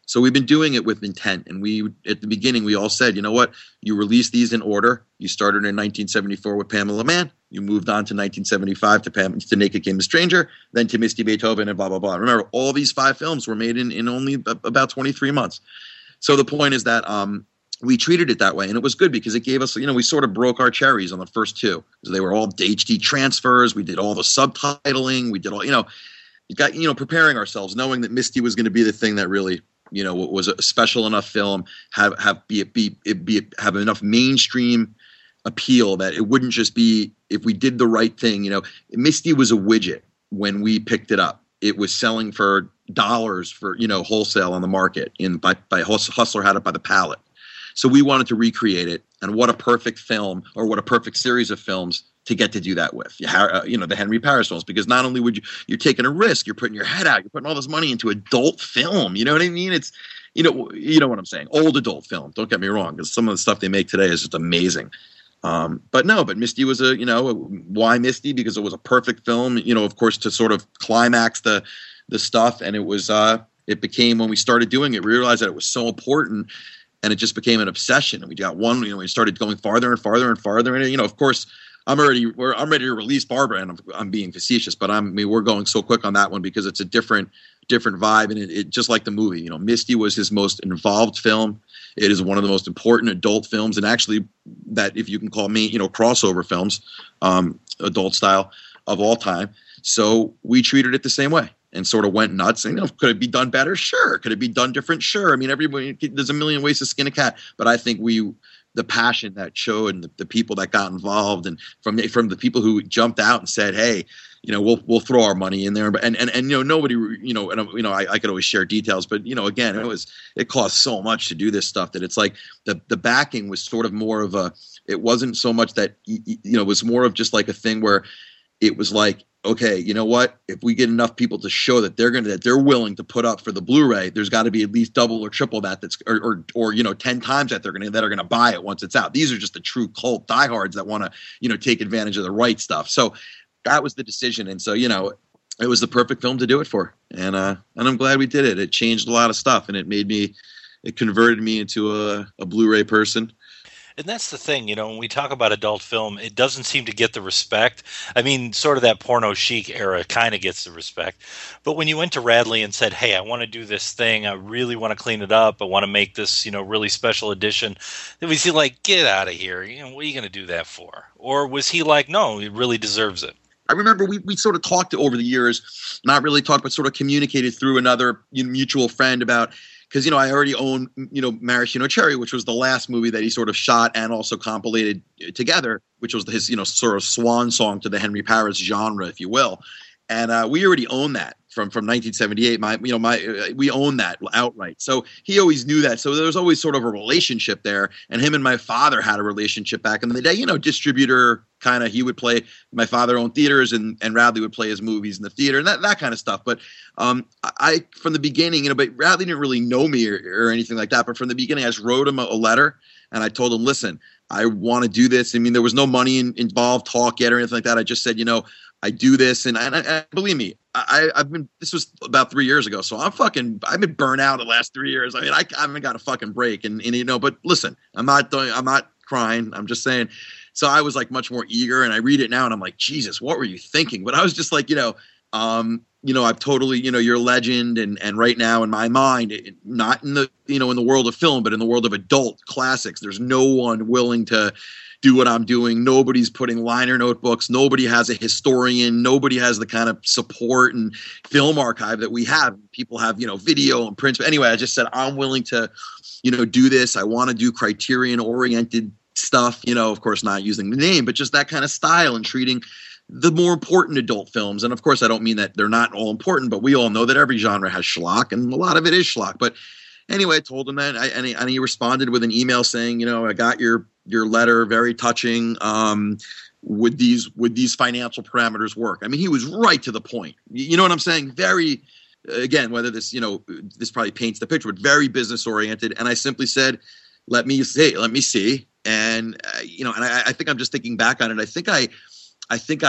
So we've been doing it with intent. And we, at the beginning, we all said, you know what? You release these in order. You started in nineteen seventy-four with Pamela Mann. You moved on to nineteen seventy-five to Pam, to Naked Came the Stranger, then to Misty Beethoven and blah, blah, blah. Remember, all these five films were made in, in only about twenty-three months. So the point is that um, we treated it that way. And it was good because it gave us, you know, we sort of broke our cherries on the first two. Because they were all H D transfers. We did all the subtitling. We did all, you know, you got, you know, preparing ourselves, knowing that Misty was going to be the thing that really, you know, was a special enough film, have have be it be it be it have enough mainstream appeal that it wouldn't just be, if we did the right thing. You know, Misty was a widget when we picked it up. It was selling for dollars for, you know, wholesale on the market. In by by Hustler had it by the pallet. So we wanted to recreate it, and what a perfect film, or what a perfect series of films to get to do that with. You know, the Henry Paris films, because not only would you, you're taking a risk, you're putting your head out, you're putting all this money into adult film. You know what I mean? It's, you know, you know what I'm saying? Old adult film. Don't get me wrong, because some of the stuff they make today is just amazing. Um, but no, but Misty was a, you know, why Misty? Because it was a perfect film, you know, of course, to sort of climax the, the stuff. And it was, uh, it became, when we started doing it, we realized that it was so important, and it just became an obsession. And we got one, you know, we started going farther and farther and farther. And, you know, of course, I'm already, we're, I'm ready to release Barbara, and I'm, I'm being facetious, but I'm, I mean, we're going so quick on that one because it's a different, different vibe. And it, it just like the movie, you know, Misty was his most involved film. It is one of the most important adult films, and actually that, if you can call me, you know, crossover films, um, adult style of all time. So we treated it the same way and sort of went nuts. And, you know, could it be done better? Sure. Could it be done different? Sure. I mean, everybody, there's a million ways to skin a cat, but I think we, the passion that showed, and the, the people that got involved, and from from the people who jumped out and said, hey, you know, we'll we'll throw our money in there. But and and, and you know, nobody, you know, and you know, I, I could always share details, but you know, again, it was it cost so much to do this stuff that it's like the the backing was sort of more of a, it wasn't so much that, you know, it was more of just like a thing where it was like, okay, you know what? If we get enough people to show that they're gonna, that they're willing to put up for the Blu-ray, there's got to be at least double or triple that. That's or, or or you know, ten times that they're gonna that are gonna buy it once it's out. These are just the true cult diehards that want to, you know, take advantage of the right stuff. So that was the decision, and so, you know, it was the perfect film to do it for, and uh, and I'm glad we did it. It changed a lot of stuff, and it made me, it converted me into a, a Blu-ray person. And that's the thing, you know, when we talk about adult film, it doesn't seem to get the respect. I mean, sort of that porno chic era kind of gets the respect. But when you went to Radley and said, hey, I want to do this thing, I really want to clean it up, I want to make this, you know, really special edition, then was he like, get out of here, you know, what are you going to do that for? Or was he like, no, it really deserves it? I remember we, we sort of talked over the years, not really talked, but sort of communicated through another, you know, mutual friend about, because, you know, I already own, you know, Maraschino Cherry, which was the last movie that he sort of shot and also compilated together, which was his, you know, sort of swan song to the Henry Paris genre, if you will. And uh, we already own that from, from nineteen seventy-eight. My, you know, my uh, we own that outright. So he always knew that. So there was always sort of a relationship there. And him and my father had a relationship back in the day. You know, distributor kind of. He would play. My father owned theaters, and and Radley would play his movies in the theater, and that that kind of stuff. But um, I from the beginning, you know, but Radley didn't really know me or, or anything like that. But from the beginning, I just wrote him a, a letter, and I told him, listen, I want to do this. I mean, there was no money in, involved, talk yet, or anything like that. I just said, you know, I do this, and, and, and believe me, I, I've been. This was about three years ago, so I'm fucking. I've been burnt out the last three years. I mean, I, I haven't got a fucking break, and, and you know. But listen, I'm not doing. I'm not crying. I'm just saying. So I was like much more eager, and I read it now, and I'm like, Jesus, what were you thinking? But I was just like, you know, um, you know, I've totally, you know, you're a legend, and and right now in my mind, it, not in the, you know, in the world of film, but in the world of adult classics, there's no one willing to do what I'm doing. Nobody's putting liner notebooks. Nobody has a historian. Nobody has the kind of support and film archive that we have. People have, you know, video and prints. But anyway, I just said, I'm willing to, you know, do this. I want to do Criterion oriented stuff, you know, of course, not using the name, but just that kind of style and treating the more important adult films. And of course, I don't mean that they're not all important, but we all know that every genre has schlock, and a lot of it is schlock. But anyway, I told him that, I, and, he, and he responded with an email saying, you know, I got your your letter, very touching. Um, would these would these financial parameters work? I mean, he was right to the point. You know what I'm saying? Very, again, whether this, you know, this probably paints the picture, but very business oriented. And I simply said, let me see, let me see. And, uh, you know, and I, I think I'm just thinking back on it. I think I, I think I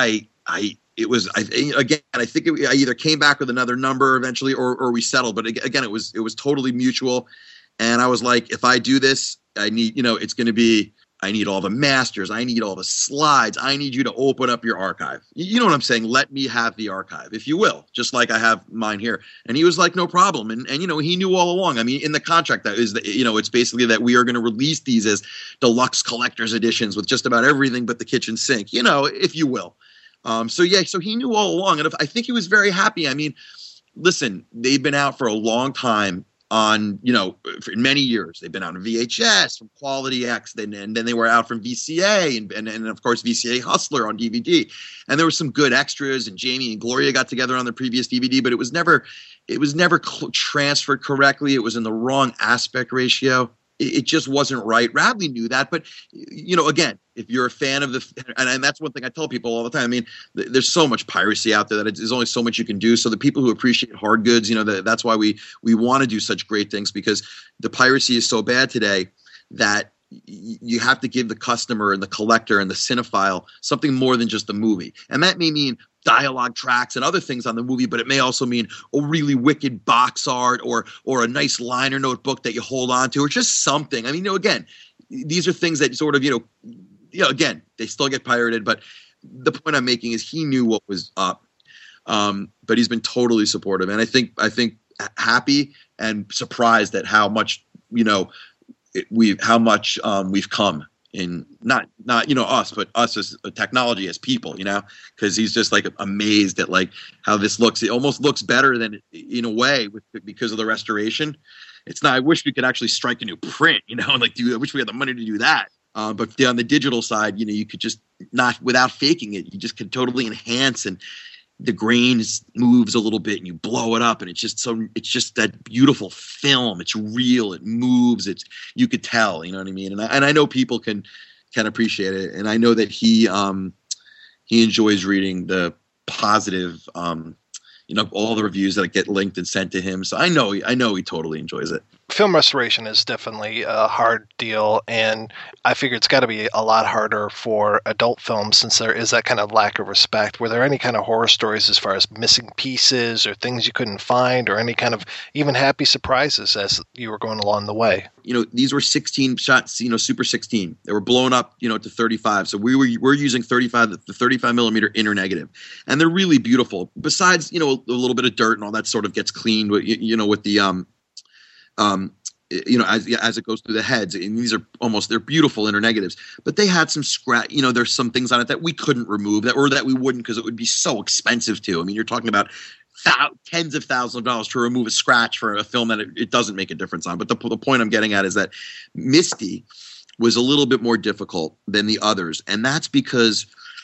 I it was I again I think it, I either came back with another number eventually or or we settled, but again it was it was totally mutual, and I was like, if I do this, I need you know it's going to be I need all the masters, I need all the slides, I need you to open up your archive. You know what I'm saying? Let me have the archive, if you will, just like I have mine here. And he was like, no problem. And and you know he knew all along. I mean, in the contract that is that you know it's basically that we are going to release these as deluxe collector's editions with just about everything but the kitchen sink. You know, if you will. Um, so yeah, so he knew all along, and if, I think he was very happy. I mean, listen, they've been out for a long time. On you know for many years they've been out on V H S from Quality X, then and then they were out from V C A and, and and of course V C A Hustler on D V D, and there were some good extras, and Jamie and Gloria got together on the previous D V D, but it was never it was never cl- transferred correctly. It was in the wrong aspect ratio. It, it just wasn't right. Radley knew that, but you know again, if you're a fan of the and, and that's one thing I tell people all the time. I mean, th- there's so much piracy out there that it, there's only so much you can do. So the people who appreciate hard goods, you know, the, that's why we we want to do such great things, because the piracy is so bad today that y- you have to give the customer and the collector and the cinephile something more than just the movie. And that may mean dialogue tracks and other things on the movie, but it may also mean a really wicked box art or or a nice liner notebook that you hold on to, or just something. I mean, you know, again, these are things that sort of, you know, you know, again, they still get pirated, but the point I'm making is he knew what was up. Um, but he's been totally supportive, and I think I think happy and surprised at how much you know it, we how much um, we've come in not not you know us, but us as a technology, as people, you know, because he's just like amazed at like how this looks. It almost looks better than in a way with, because of the restoration. It's not. I wish we could actually strike a new print, you know, and like do. I wish we had the money to do that. Uh, but on the digital side, you know, you could just not without faking it. You just could totally enhance, and the grain is, moves a little bit, and you blow it up, and it's just so. It's just that beautiful film. It's real. It moves. It's you could tell. You know what I mean? And I, and I know people can can appreciate it, and I know that he um, he enjoys reading the positive. Um, you know, all the reviews that get linked and sent to him. So I know, I know he totally enjoys it. Film restoration is definitely a hard deal, and I figure it's got to be a lot harder for adult films since there is that kind of lack of respect. Were there any kind of horror stories as far as missing pieces or things you couldn't find, or any kind of even happy surprises as you were going along the way? You know, these were sixteen shots, you know, Super sixteen. They were blown up, you know, to thirty-five. So we were we're using thirty-five, the thirty-five millimeter inner negative, and they're really beautiful. Besides, you know, a, a little bit of dirt and all that sort of gets cleaned, with, you, you know, with the um. Um, you know, as as it goes through the heads, and these are almost they're beautiful inner negatives, but they had some scratch. You know, there's some things on it that we couldn't remove, that or that we wouldn't because it would be so expensive to. I mean, you're talking about th- tens of thousands of dollars to remove a scratch for a film that it, it doesn't make a difference on. But the the point I'm getting at is that Misty was a little bit more difficult than the others, and that's because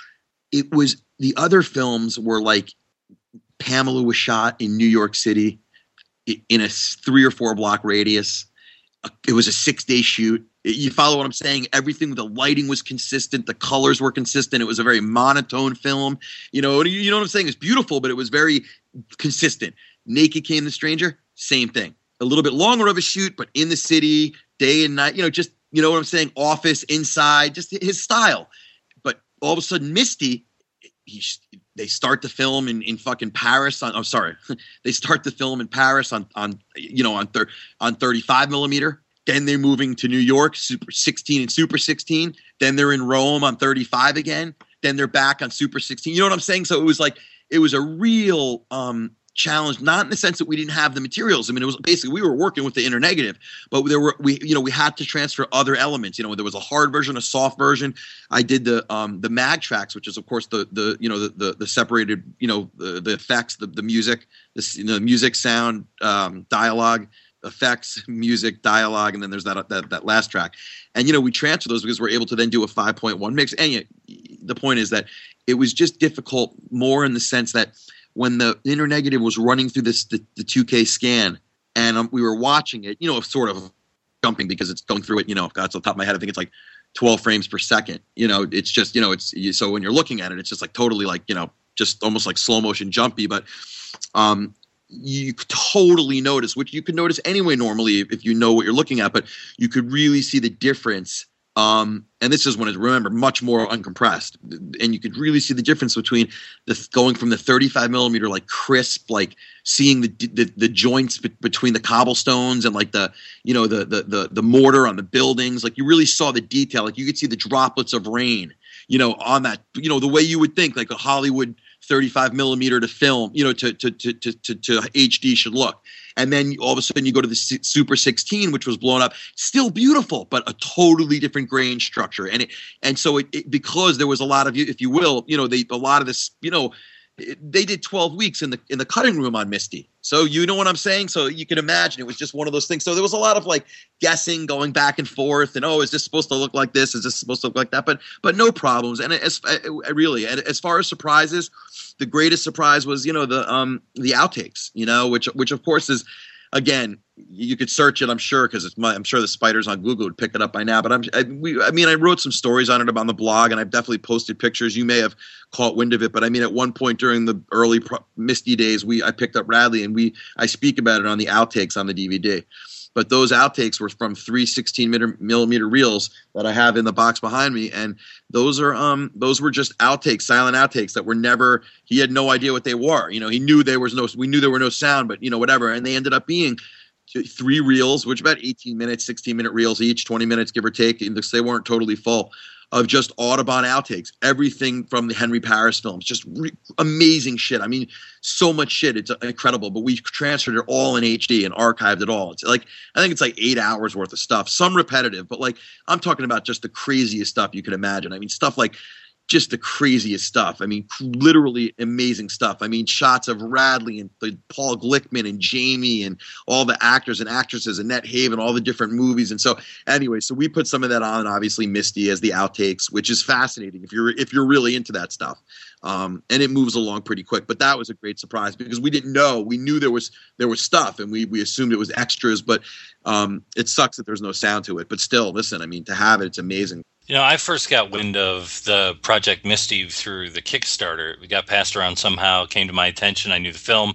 it was the other films were like Pamela was shot in New York City in a three or four block radius. It was a six day shoot. You follow what I'm saying? Everything, the lighting was consistent. The colors were consistent. It was a very monotone film. You know, you know what I'm saying? It's beautiful, but it was very consistent. Naked Came the Stranger, same thing. A little bit longer of a shoot, but in the city, day and night, you know, just, you know what I'm saying? Office, inside, just his style. But all of a sudden, Misty, he, they start the film in, in fucking Paris on, I'm sorry. They start the film in Paris on, on, you know, on, thir- on thirty-five millimeter. Then they're moving to New York, Super sixteen and Super sixteen. Then they're in Rome on thirty-five again. Then they're back on Super sixteen. You know what I'm saying? So it was like, it was a real, um, challenge, not in the sense that we didn't have the materials. I mean, it was basically, we were working with the inner negative, but there were, we, you know, we had to transfer other elements. You know, there was a hard version, a soft version. I did the, um, the mag tracks, which is of course the, the, you know, the, the, the separated, you know, the, the effects, the, the music, the, you know, music, sound, um, dialogue, effects, music, dialogue. And then there's that, that, that last track. And, you know, we transfer those because we're able to then do a five point one mix. And you know, the point is that it was just difficult more in the sense that when the inner negative was running through this the, the two K scan, and um, we were watching it, you know, sort of jumping because it's going through it, you know, God, it's on top of my head, I think it's like twelve frames per second. You know, it's just, you know, it's so when you're looking at it, it's just like totally like, you know, just almost like slow motion jumpy, but um, you could totally notice, which you could notice anyway normally if you know what you're looking at, but you could really see the difference Um, and this is when it's, remember, much more uncompressed. And you could really see the difference between the going from the thirty-five millimeter, like crisp, like seeing the the, the joints be- between the cobblestones and like the, you know, the, the, the, the mortar on the buildings. Like you really saw the detail. Like you could see the droplets of rain, you know, on that, you know, the way you would think like a Hollywood thirty-five millimeter to film, you know, to, to, to, to, to, to H D should look. And then all of a sudden you go to the Super sixteen, which was blown up, still beautiful, but a totally different grain structure. And it, and so it, it because there was a lot of, if you will, you know, they a lot of this, you know, it, they did twelve weeks in the in the cutting room on Misty. So you know what I'm saying? So you can imagine it was just one of those things. So there was a lot of like guessing, going back and forth, and oh, is this supposed to look like this? Is this supposed to look like that? But but no problems. And as really, as far as surprises, the greatest surprise was, you know, the um the outtakes, you know, which which of course is, again, you could search it, I'm sure, because it's my, I'm sure the spiders on Google would pick it up by now. But I'm, I, we, I mean, I wrote some stories on it on the blog, and I've definitely posted pictures. You may have caught wind of it, but I mean, at one point during the early pro- Misty days, we I picked up Radley, and we I speak about it on the outtakes on the D V D. But those outtakes were from three sixteen millimeter reels that I have in the box behind me, and those are um those were just outtakes, silent outtakes that were never. He had no idea what they were. You know, he knew there was no. We knew there were no sound, but you know, whatever. And they ended up being three reels, which about eighteen minutes, sixteen minute reels each, twenty minutes give or take. And they weren't totally full. Of just Audubon outtakes, everything from the Henry Paris films, just re- amazing shit. I mean, so much shit. It's incredible, but we transferred it all in H D and archived it all. It's like, I think it's like eight hours worth of stuff, some repetitive, but like, I'm talking about just the craziest stuff you could imagine. I mean, stuff like just the craziest stuff. I mean, literally amazing stuff. I mean, shots of Radley and the Paul Glickman and Jamie and all the actors and actresses, Annette Haven, all the different movies. And so anyway, so we put some of that on, obviously Misty as the outtakes, which is fascinating if you're, if you're really into that stuff. Um, and it moves along pretty quick, but that was a great surprise because we didn't know, we knew there was, there was stuff and we, we assumed it was extras, but um, it sucks that there's no sound to it, but still, listen, I mean, to have it, it's amazing. You know, I first got wind of the Project Misty through the Kickstarter. We got passed around somehow, came to my attention. I knew the film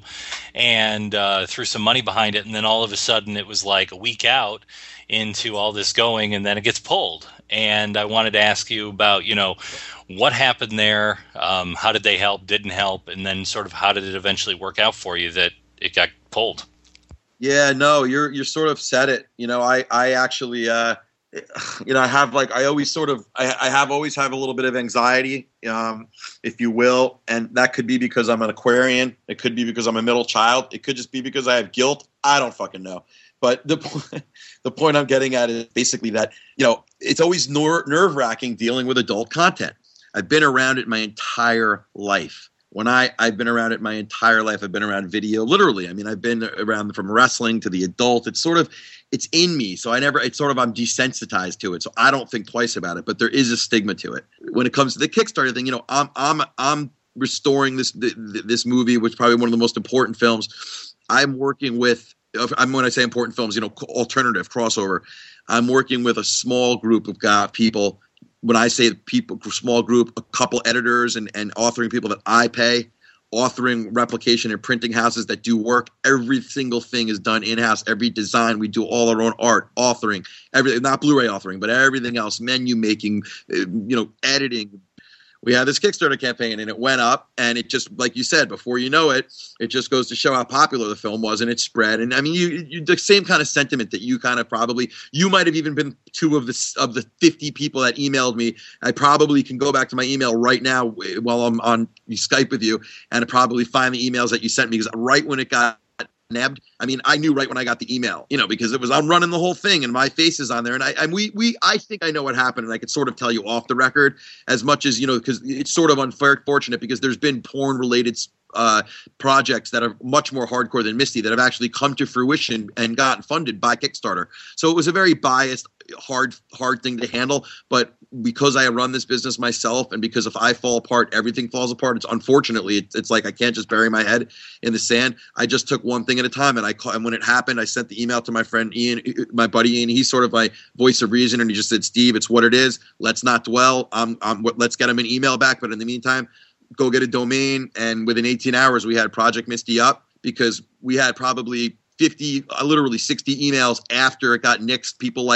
and uh, threw some money behind it. And then all of a sudden it was like a week out into all this going and then it gets pulled. And I wanted to ask you about, you know, what happened there? Um, how did they help, didn't help? And then sort of how did it eventually work out for you that it got pulled? Yeah, no, you're, you're sort of said it. You know, I, I actually, uh, you know, I have like, I always sort of, I, I have always have a little bit of anxiety, um, if you will. And that could be because I'm an Aquarian. It could be because I'm a middle child. It could just be because I have guilt. I don't fucking know. But the point, the point I'm getting at is basically that, you know, it's always ner- nerve wracking dealing with adult content. I've been around it my entire life. When I, I've been around it my entire life, I've been around video, literally. I mean, I've been around from wrestling to the adult. It's sort of, it's in me. So I never, it's sort of, I'm desensitized to it. So I don't think twice about it, but there is a stigma to it. When it comes to the Kickstarter thing, you know, I'm, I'm, I'm restoring this, this movie, which is probably one of the most important films. I'm working with, I'm, when I say important films, you know, alternative crossover, I'm working with a small group of God, people. When I say people, small group, a couple editors and, and authoring people that I pay, authoring, replication, and printing houses that do work. Every single thing is done in-house. Every design, we do all our own art, authoring, everything, not Blu-ray authoring, but everything else, menu making, you know, editing. We had this Kickstarter campaign and it went up and it just, like you said, before you know it, it just goes to show how popular the film was and it spread. And I mean, you, you the same kind of sentiment that you kind of probably, you might have even been two of the, of the fifty people that emailed me. I probably can go back to my email right now while I'm on Skype with you and probably find the emails that you sent me because right when it got nabbed, I mean, I knew right when I got the email, you know, because it was, I'm running the whole thing and my face is on there. And I, and we, we, I think I know what happened and I could sort of tell you off the record as much as, you know, because it's sort of unfortunate because there's been porn related uh, projects that are much more hardcore than Misty that have actually come to fruition and gotten funded by Kickstarter. So it was a very biased, hard, hard thing to handle. But because I run this business myself and because if I fall apart, everything falls apart. It's unfortunately, it's, it's like I can't just bury my head in the sand. I just took one thing at a time. And I call, and when it happened, I sent the email to my friend Ian, my buddy Ian. He's sort of my voice of reason. And he just said, Steve, it's what it is. Let's not dwell. Um, um, let's get him an email back. But in the meantime, go get a domain. And within eighteen hours, we had Project Misty up because we had probably fifty, uh, literally sixty emails after it got nixed. People like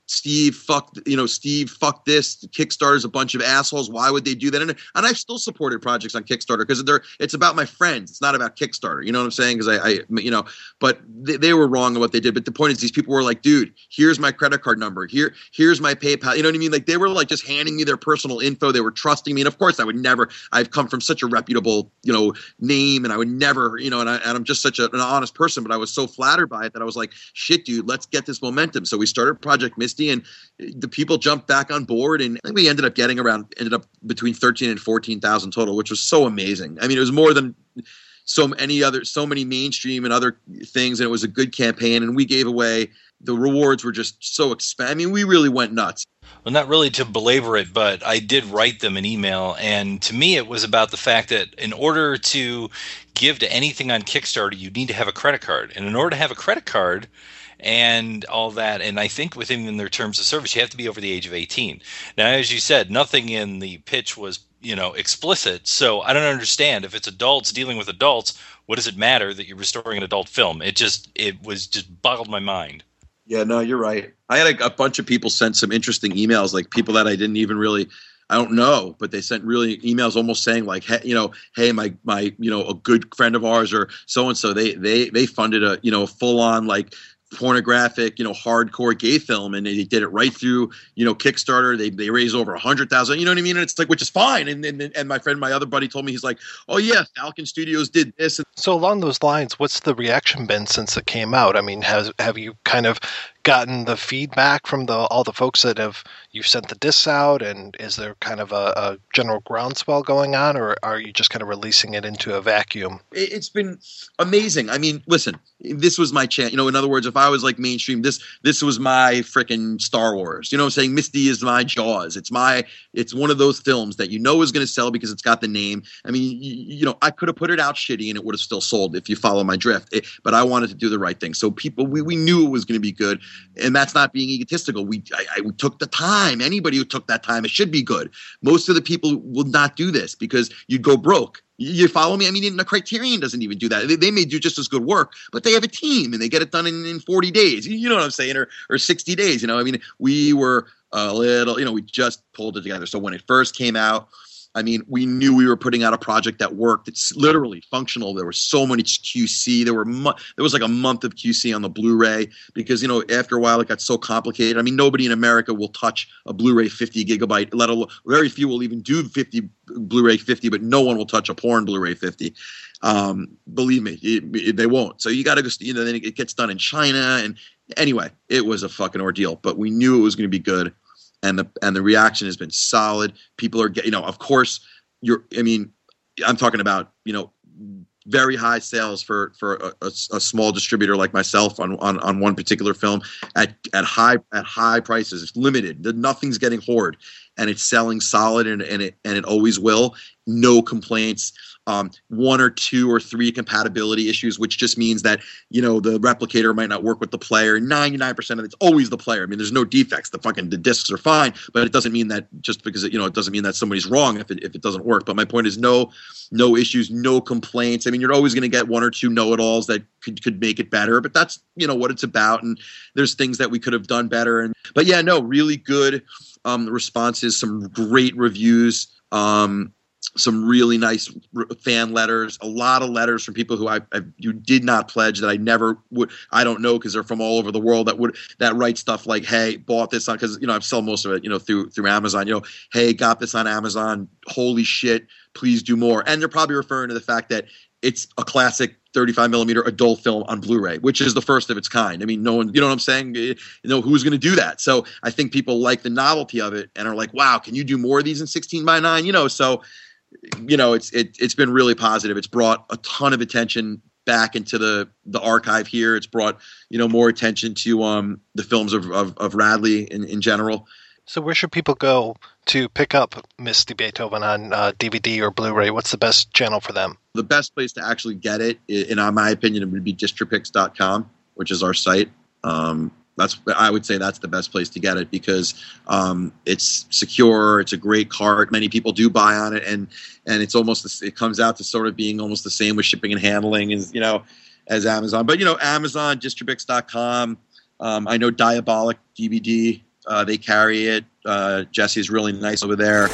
Steve, fuck, you know, Steve, fuck this. Kickstarter's a bunch of assholes. Why would they do that? And, and I've still supported projects on Kickstarter because they're, it's about my friends. It's not about Kickstarter. You know what I'm saying? Because I, I, you know, but they, they were wrong in what they did. But the point is, these people were like, dude, here's my credit card number. Here, here's my PayPal. You know what I mean? Like they were like just handing me their personal info. They were trusting me. And of course, I would never, I've come from such a reputable, you know, name, and I would never, you know, and, I, and I'm just such a, an honest person, but I was so flattered by it that I was like, shit, dude, let's get this momentum. So we started Project Misty, and the people jumped back on board, and I think we ended up getting around, ended up between thirteen and fourteen thousand total, which was so amazing. I mean, it was more than so many other, so many mainstream and other things, and it was a good campaign, and we gave away, the rewards were just so expensive. I mean, we really went nuts. Well, not really to belabor it, but I did write them an email, and to me it was about the fact that in order to give to anything on Kickstarter, you need to have a credit card. And in order to have a credit card and all that, and I think within their terms of service, you have to be over the age of eighteen. Now, as you said, nothing in the pitch was, you know, explicit, so I don't understand. If it's adults dealing with adults, what does it matter that you're restoring an adult film? It just, it was just boggled my mind. Yeah, no, you're right. I had a, a bunch of people send some interesting emails, like people that I didn't even really, I don't know, but they sent really emails almost saying like, hey, you know, hey, my, my, you know, a good friend of ours or so-and-so, they, they, they funded a, you know, full on like pornographic, you know, hardcore gay film, and they did it right through, you know, Kickstarter. They they raised over a hundred thousand. You know what I mean? And it's like, which is fine. And and and my friend, my other buddy, told me, he's like, oh yeah, Falcon Studios did this. So along those lines, what's the reaction been since it came out? I mean, has have you kind of gotten the feedback from the all the folks that have you sent the discs out, and is there kind of a, a general groundswell going on, or are you just kind of releasing it into a vacuum? It's been amazing. I mean, listen, this was my chance. You know, in other words, if I was like mainstream, this this was my freaking Star Wars. You know what I'm saying? Misty is my Jaws. It's my, it's one of those films that you know is going to sell because it's got the name. I mean, you, you know, I could have put it out shitty and it would have still sold if you follow my drift. It, but I wanted to do the right thing. So people, we, we knew it was going to be good. And that's not being egotistical. We I, I we took the time. Anybody who took that time, it should be good. Most of the people will not do this because you'd go broke. You follow me? I mean, the Criterion doesn't even do that. They, they may do just as good work, but they have a team and they get it done in, in forty days. You know what I'm saying? Or, or sixty days. You know, I mean, we were a little, you know, we just pulled it together. So when it first came out, I mean, we knew we were putting out a project that worked. It's literally functional. There was so many Q C. There were mo- there was like a month of Q C on the Blu-ray because, you know, after a while it got so complicated. I mean, nobody in America will touch a Blu-ray fifty gigabyte. Let alone, very few will even do fifty Blu-ray fifty, but no one will touch a porn Blu-ray fifty. Um, believe me, it, it, they won't. So you got to go. You know, then it gets done in China, and anyway, it was a fucking ordeal. But we knew it was going to be good. And the and the reaction has been solid. People are getting, you know, of course, you're. I mean, I'm talking about, you know, very high sales for for a, a, a small distributor like myself on, on on one particular film at at high at high prices. It's limited. Nothing's getting hoard, and it's selling solid, and, and it and it always will. No complaints. Um, one or two or three compatibility issues, which just means that, you know, the replicator might not work with the player. ninety-nine percent of it's always the player. I mean, there's no defects. The fucking the discs are fine, but it doesn't mean that just because it, you know, it doesn't mean that somebody's wrong if it if it doesn't work. But my point is, no, no issues, no complaints. I mean, you're always going to get one or two know-it-alls that could could make it better, but that's, you know, what it's about. And there's things that we could have done better. And but yeah, no, really good um, responses, some great reviews. Um, Some really nice fan letters, a lot of letters from people who I, I you did not pledge that I never would. I don't know because they're from all over the world that would that write stuff like, "Hey, bought this on," because you know I sell most of it, you know, through through Amazon. You know, "Hey, got this on Amazon. Holy shit, please do more." And they're probably referring to the fact that it's a classic thirty-five millimeter adult film on Blu-ray, which is the first of its kind. I mean, no one, you know what I'm saying? You know, who's going to do that? So I think people like the novelty of it and are like, "Wow, can you do more of these in sixteen by nine?" You know, so. You know, it's it, it's been really positive. It's brought a ton of attention back into the, the archive here. It's brought, you know, more attention to um, the films of, of, of Radley in, in general. So where should people go to pick up Misty Beethoven on uh, D V D or Blu-ray? What's the best channel for them? The best place to actually get it, in my opinion, would be distripix dot com, which is our site. Um, That's I would say that's the best place to get it because um, it's secure. It's a great cart. Many people do buy on it, and and it's almost it comes out to sort of being almost the same with shipping and handling as you know as Amazon. But you know, Amazon, distripix dot com. Um, I know Diabolic D V D Uh, they carry it. Uh, Jesse's really nice over there.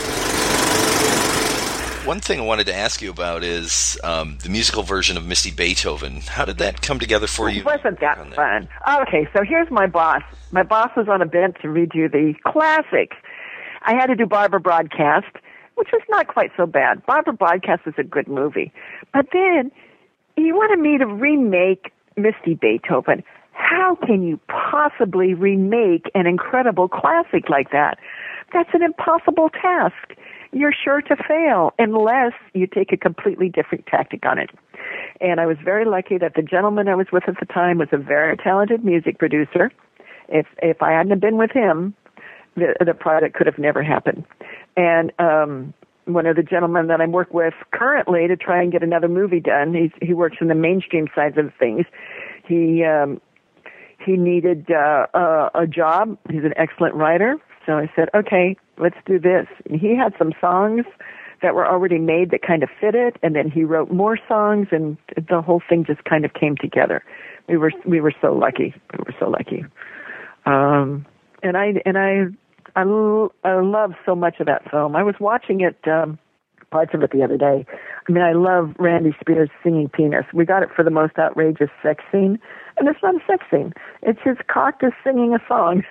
One thing I wanted to ask you about is um, the musical version of Misty Beethoven. How did that come together for you? Wasn't that fun? Okay, so here's my boss. My boss was on a bent to redo the classics. I had to do Barbara Broadcast, which was not quite so bad. Barbara Broadcast was a good movie. But then he wanted me to remake Misty Beethoven. How can you possibly remake an incredible classic like that? That's an impossible task. You're sure to fail unless you take a completely different tactic on it. And I was very lucky that the gentleman I was with at the time was a very talented music producer. If if I hadn't have been with him, the, the project could have never happened. And um, one of the gentlemen that I work with currently to try and get another movie done, he's, he works in the mainstream sides of things. He um, he needed uh, a, a job. He's an excellent writer. So I said, okay, let's do this. And he had some songs that were already made that kind of fit it, and then he wrote more songs, and the whole thing just kind of came together. We were we were so lucky. We were so lucky. Um, and I and I I, l- I love so much of that film. I was watching it, um, parts of it the other day. I mean, I love Randy Spears singing Penis. We got it for the most outrageous sex scene, and it's not a sex scene. It's his cock just singing a song.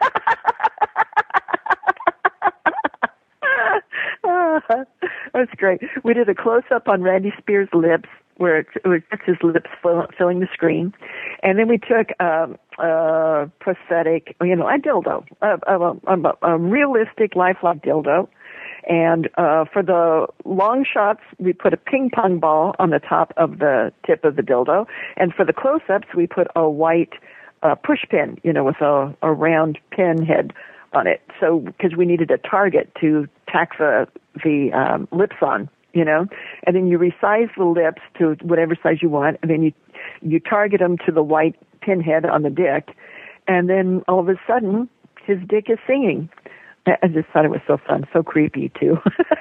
That's great. We did a close-up on Randy Spears' lips, where it, it was just his lips fill, filling the screen. And then we took um, a prosthetic, you know, a dildo, a, a, a, a realistic lifelike dildo. And uh, for the long shots, we put a ping pong ball on the top of the tip of the dildo. And for the close-ups, we put a white uh, push pin, you know, with a, a round pin head on it. So, because we needed a target to tack the, the um, lips on, you know. And then you resize the lips to whatever size you want, and then you you target them to the white pinhead on the dick, and then all of a sudden, his dick is singing. I just thought it was so fun, so creepy, too.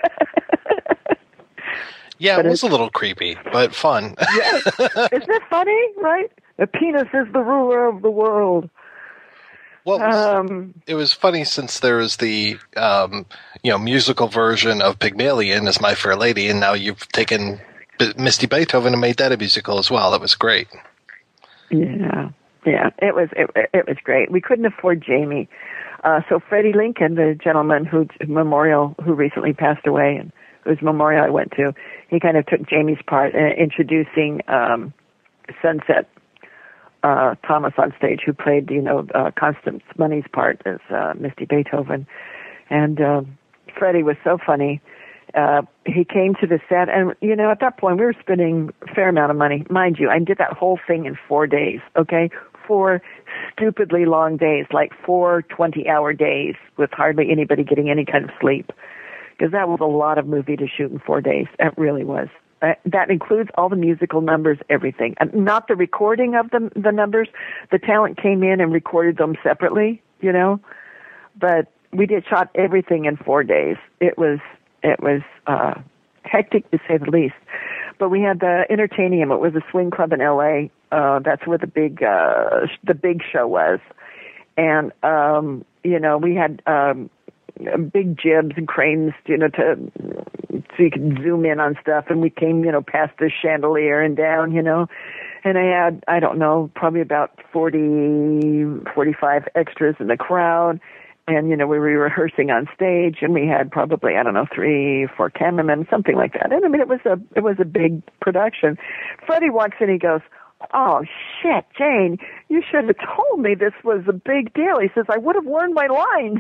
Yeah, but it was a little creepy, but fun. Yeah. Isn't it funny, right? The penis is the ruler of the world. Well, it was, um, it was funny since there was the um, you know musical version of Pygmalion as My Fair Lady, and now you've taken B- Misty Beethoven and made that a musical as well. That was great. Yeah, yeah, it was it, it was great. We couldn't afford Jamie, uh, so Freddie Lincoln, the gentleman who memorial who recently passed away and whose memorial I went to, he kind of took Jamie's part in introducing um, Sunset. Uh, Thomas on stage, who played, you know, uh, Constance Money's part as uh, Misty Beethoven. And uh, Freddie was so funny. Uh, he came to the set, and, you know, at that point, we were spending a fair amount of money. Mind you, I did that whole thing in four days, okay? Four stupidly long days, like four twenty-hour days with hardly anybody getting any kind of sleep. Because that was a lot of movie to shoot in four days. It really was. Uh, that includes all the musical numbers, everything. Uh, not the recording of the the numbers. The talent came in and recorded them separately, you know. But we did shot everything in four days. It was it was uh, hectic to say the least. But we had the Entertainium. It was a swing club in L A. Uh, that's where the big uh, the big show was, and um, you know we had. Um, big jibs and cranes, you know, to so you could zoom in on stuff. And we came, you know, past the chandelier and down, you know. And I had, I don't know, probably about forty, forty-five extras in the crowd. And, you know, we were rehearsing on stage, and we had probably, I don't know, three, four cameramen, something like that. And I mean, it was a, it was a big production. Freddie walks in, he goes, "Oh, shit, Jane, you should have told me this was a big deal." He says, "I would have learned my lines."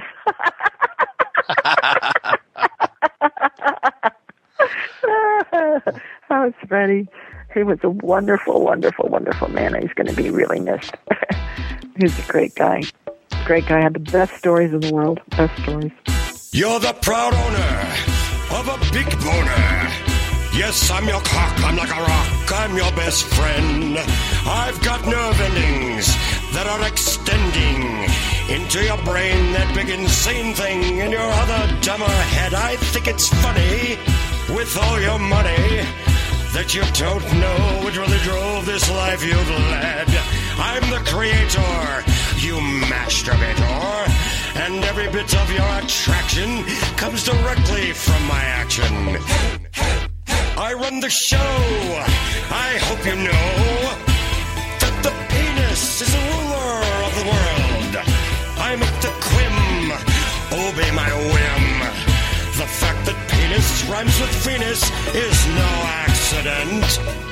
Oh, it's Freddie. He was a wonderful, wonderful, wonderful man. He's going to be really missed. He's a great guy. Great guy. Had the best stories in the world. Best stories. You're the proud owner of a big boner. Yes, I'm your cock, I'm like a rock, I'm your best friend. I've got nerve endings that are extending into your brain, that big insane thing in your other dumber head. I think it's funny, with all your money, that that you don't know what really drove this life you've led. I'm the creator, you masturbator, and every bit of your attraction comes directly from my action. I run the show, I hope you know that the penis is the ruler of the world. I'm at the quim, obey my whim. The fact that penis rhymes with Venus is no accident.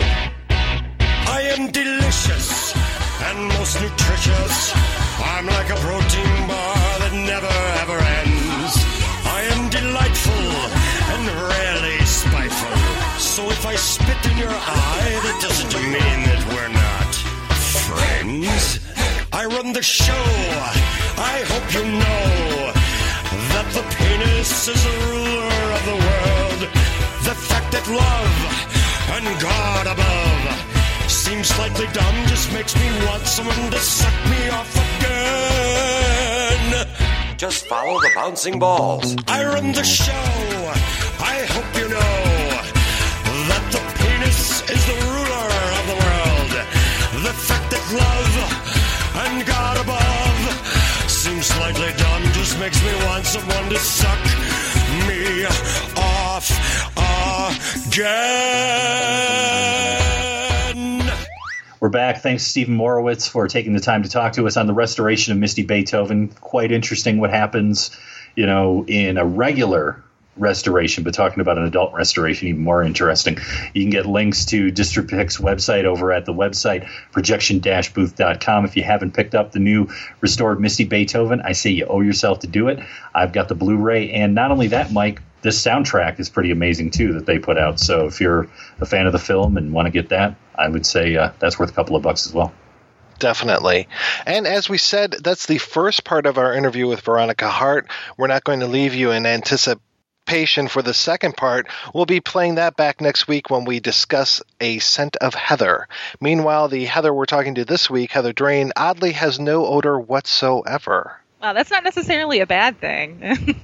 I am delicious and most nutritious. I'm like a protein bar that never ever ends. I am delightful and rarely spiteful. So if I spit in your eye, that doesn't mean that we're not friends. I run the show. I hope you know that the penis is the ruler of the world. The fact that love and God above seems slightly dumb just makes me want someone to suck me off again. Just follow the bouncing balls. I run the show. I hope you know that the penis is the ruler of the world. The fact that love and God above seems slightly dumb just makes me want someone to suck me off again. We're back. Thanks, Stephen Morowitz, for taking the time to talk to us on the restoration of Misty Beethoven. Quite interesting what happens, you know, in a regular restoration, but talking about an adult restoration, even more interesting. You can get links to DistroPic's website over at the website projection dash booth dot com. If you haven't picked up the new restored Misty Beethoven, I say you owe yourself to do it. I've got the Blu-ray, and not only that, Mike, this soundtrack is pretty amazing too that they put out. So if you're a fan of the film and want to get that, I would say uh, that's worth a couple of bucks as well. Definitely. And as we said, that's the first part of our interview with Veronica Hart. We're not going to leave you in anticipation for the second part. We'll be playing that back next week when we discuss A Scent of Heather. Meanwhile, the Heather we're talking to this week, Heather Drain, oddly has no odor whatsoever. Well, that's not necessarily a bad thing.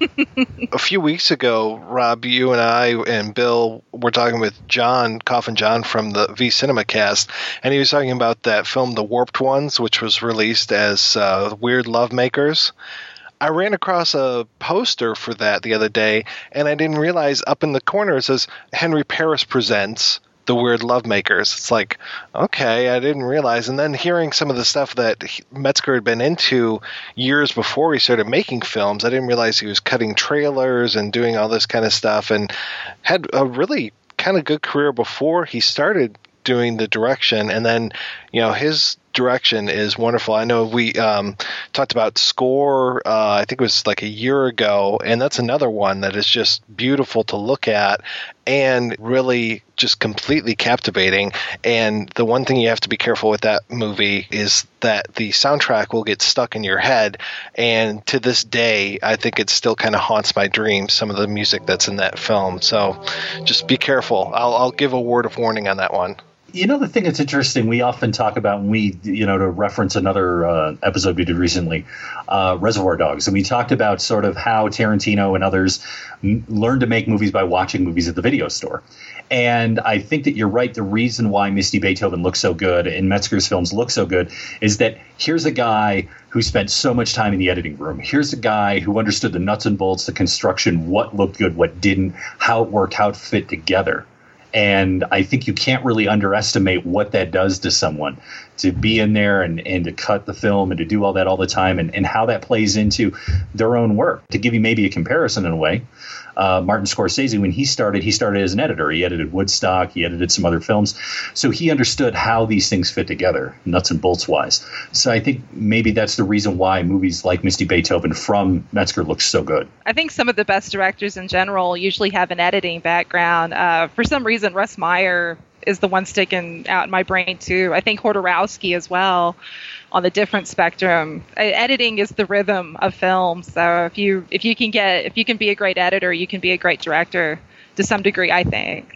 A few weeks ago, Rob, you and I and Bill were talking with John, Coffin John from the V Cinema Cast, and he was talking about that film, The Warped Ones, which was released as uh, Weird Love Makers. I ran across a poster for that the other day, and I didn't realize up in the corner it says Henry Paris Presents The Weird Love Makers. It's like, okay, I didn't realize. And then hearing some of the stuff that Metzger had been into years before he started making films, I didn't realize he was cutting trailers and doing all this kind of stuff, and had a really kind of good career before he started doing the direction. And then, you know, his direction is wonderful. I know we um, talked about Score, uh, I think it was like a year ago, and that's another one that is just beautiful to look at and really just completely captivating. And the one thing you have to be careful with that movie is that the soundtrack will get stuck in your head, and to this day I think it still kind of haunts my dreams, some of the music that's in that film. So just be careful. I'll, I'll give a word of warning on that one. You know, the thing that's interesting, we often talk about, when we, you know, to reference another uh, episode we did recently, uh, Reservoir Dogs. And we talked about sort of how Tarantino and others m- learned to make movies by watching movies at the video store. And I think that you're right. The reason why Misty Beethoven looks so good and Metzger's films look so good is that here's a guy who spent so much time in the editing room. Here's a guy who understood the nuts and bolts, the construction, what looked good, what didn't, how it worked, how it fit together. And I think you can't really underestimate what that does to someone, to be in there and, and to cut the film and to do all that all the time, and, and how that plays into their own work. To give you maybe a comparison in a way, uh, Martin Scorsese, when he started, he started as an editor. He edited Woodstock. He edited some other films. So he understood how these things fit together, nuts and bolts wise. So I think maybe that's the reason why movies like Misty Beethoven from Metzger look so good. I think some of the best directors in general usually have an editing background. Uh, for some reason, Russ Meyer is the one sticking out in my brain too. I think Jodorowsky as well, on the different spectrum. Uh, editing is the rhythm of film. So if you if you can get if you can be a great editor, you can be a great director to some degree, I think.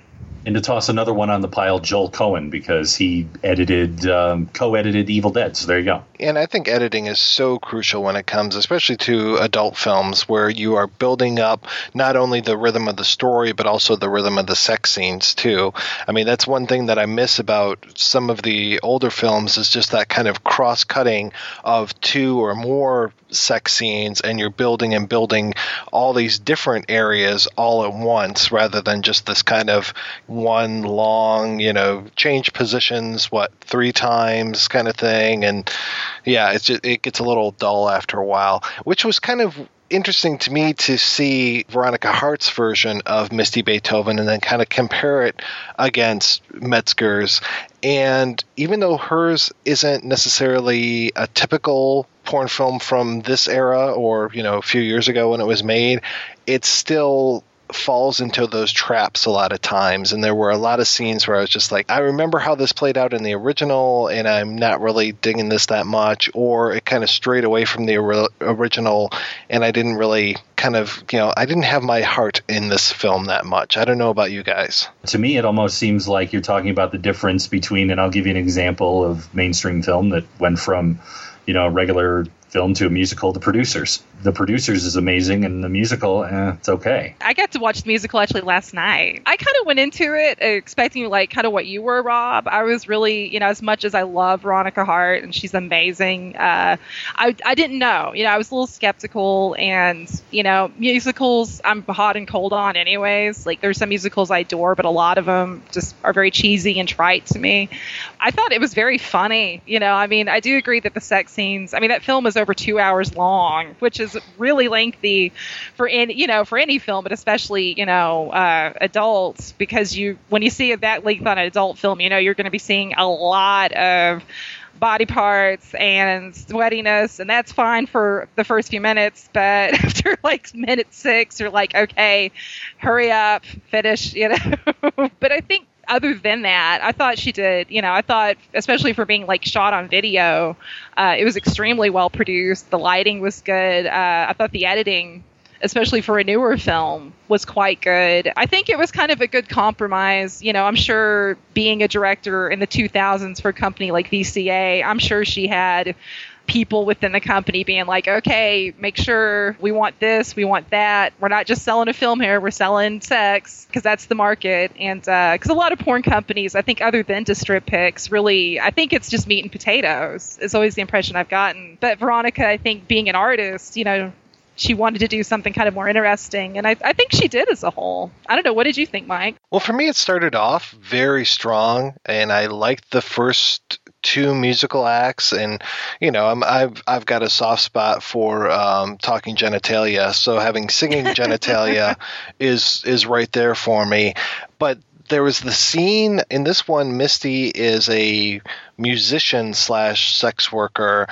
And to toss another one on the pile, Joel Cohen, because he edited, um, co-edited Evil Dead. So there you go. And I think editing is so crucial when it comes, especially to adult films, where you are building up not only the rhythm of the story, but also the rhythm of the sex scenes, too. I mean, that's one thing that I miss about some of the older films is just that kind of cross-cutting of two or more sex scenes, and you're building and building all these different areas all at once, rather than just this kind of one long, you know, change positions, what, three times kind of thing. And yeah, it's just, it gets a little dull after a while, which was kind of interesting to me to see Veronica Hart's version of Misty Beethoven and then kind of compare it against Metzger's. And even though hers isn't necessarily a typical porn film from this era or, you know, a few years ago when it was made, it still falls into those traps a lot of times. And there were a lot of scenes where I was just like, I remember how this played out in the original and I'm not really digging this that much, or it kind of strayed away from the ori- original and I didn't really kind of, you know, I didn't have my heart in this film that much. I don't know about you guys. To me, it almost seems like you're talking about the difference between, and I'll give you an example of mainstream film that went from, you know, regular film to a musical. The Producers. The Producers is amazing, and the musical, eh, it's okay. I got to watch the musical actually last night. I kind of went into it expecting like kind of what you were, Rob. I was really, you know, as much as I love Veronica Hart and she's amazing, uh, I I didn't know. You know, I was a little skeptical, and you know, musicals I'm hot and cold on anyways. Like there's some musicals I adore, but a lot of them just are very cheesy and trite to me. I thought it was very funny. You know, I mean, I do agree that the sex scenes, I mean, that film is over two hours long, which is really lengthy for any, you know, for any film, but especially, you know, uh, adults, because you, when you see it that length on an adult film, you know, you're going to be seeing a lot of body parts and sweatiness, and that's fine for the first few minutes, but after like minute six, you're like, okay, hurry up, finish, you know. But I think other than that, I thought she did, you know, I thought, especially for being like shot on video, uh, it was extremely well produced. The lighting was good. Uh, I thought the editing, especially for a newer film, was quite good. I think it was kind of a good compromise. You know, I'm sure being a director in the two thousands for a company like V C A, I'm sure she had people within the company being like, okay, make sure we want this, we want that. We're not just selling a film here, we're selling sex, because that's the market. And because uh, a lot of porn companies, I think other than Distrip Pics, really, I think it's just meat and potatoes is always the impression I've gotten. But Veronica, I think being an artist, you know, she wanted to do something kind of more interesting. And I, I think she did as a whole. I don't know. What did you think, Mike? Well, for me, it started off very strong, and I liked the first two musical acts, and you know, I'm, I've I've got a soft spot for um, talking genitalia, so having singing genitalia is is right there for me. But there was the scene in this one. Misty is a musician slash sex worker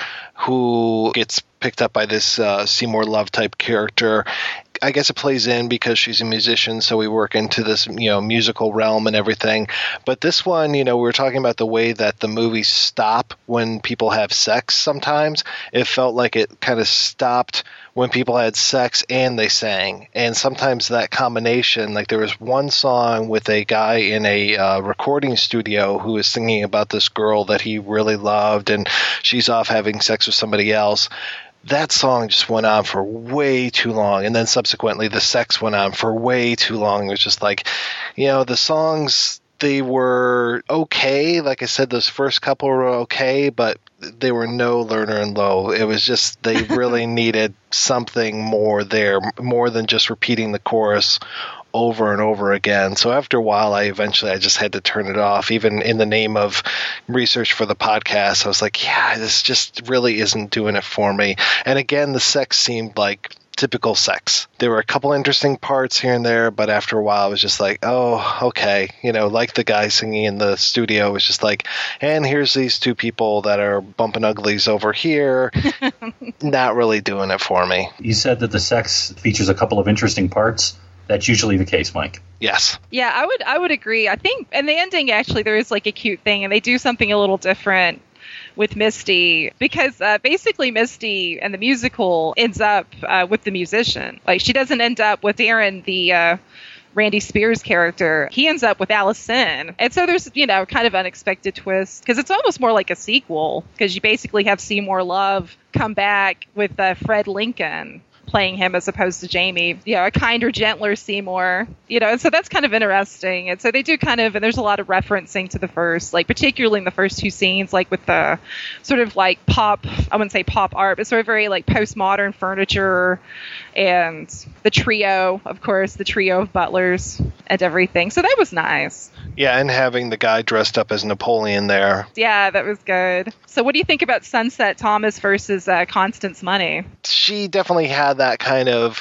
who gets picked up by this uh, Seymour Love type character. I guess it plays in because she's a musician, so we work into this, you know, musical realm and everything. But this one, you know, we were talking about the way that the movies stop when people have sex sometimes. It felt like it kind of stopped when people had sex and they sang. And sometimes that combination, like there was one song with a guy in a uh, recording studio who was singing about this girl that he really loved, and she's off having sex with somebody else. That song just went on for way too long, and then subsequently the sex went on for way too long. It was just like, you know, the songs, they were okay. Like I said, those first couple were okay, but they were no Lerner and Loewe. It was just, they really needed something more there, more than just repeating the chorus over and over again. So after a while, I eventually, I just had to turn it off. Even in the name of research for the podcast, I was like, yeah, this just really isn't doing it for me. And again, the sex seemed like typical sex. There were a couple interesting parts here and there, but after a while, I was just like, oh, okay. You know, like the guy singing in the studio was just like, and here's these two people that are bumping uglies over here. Not really doing it for me. You said that the sex features a couple of interesting parts. That's usually the case, Mike. Yes. Yeah, I would I would agree. I think in the ending, actually, there is like a cute thing, and they do something a little different with Misty, because uh, basically Misty and the musical ends up uh, with the musician. Like, she doesn't end up with Darren, the uh, Randy Spears character, he ends up with Allison. And so there's, you know, kind of unexpected twist, because it's almost more like a sequel, because you basically have Seymour Love come back with uh, Fred Lincoln playing him as opposed to Jamie, you know, a kinder, gentler Seymour, you know, and so that's kind of interesting. And so they do kind of, and there's a lot of referencing to the first, like particularly in the first two scenes, like with the sort of like pop, I wouldn't say pop art, but sort of very like postmodern furniture, and the trio, of course, the trio of butlers and everything. So that was nice. Yeah, and having the guy dressed up as Napoleon there. Yeah, that was good. So what do you think about Sunset Thomas versus uh, Constance Money? She definitely had that kind of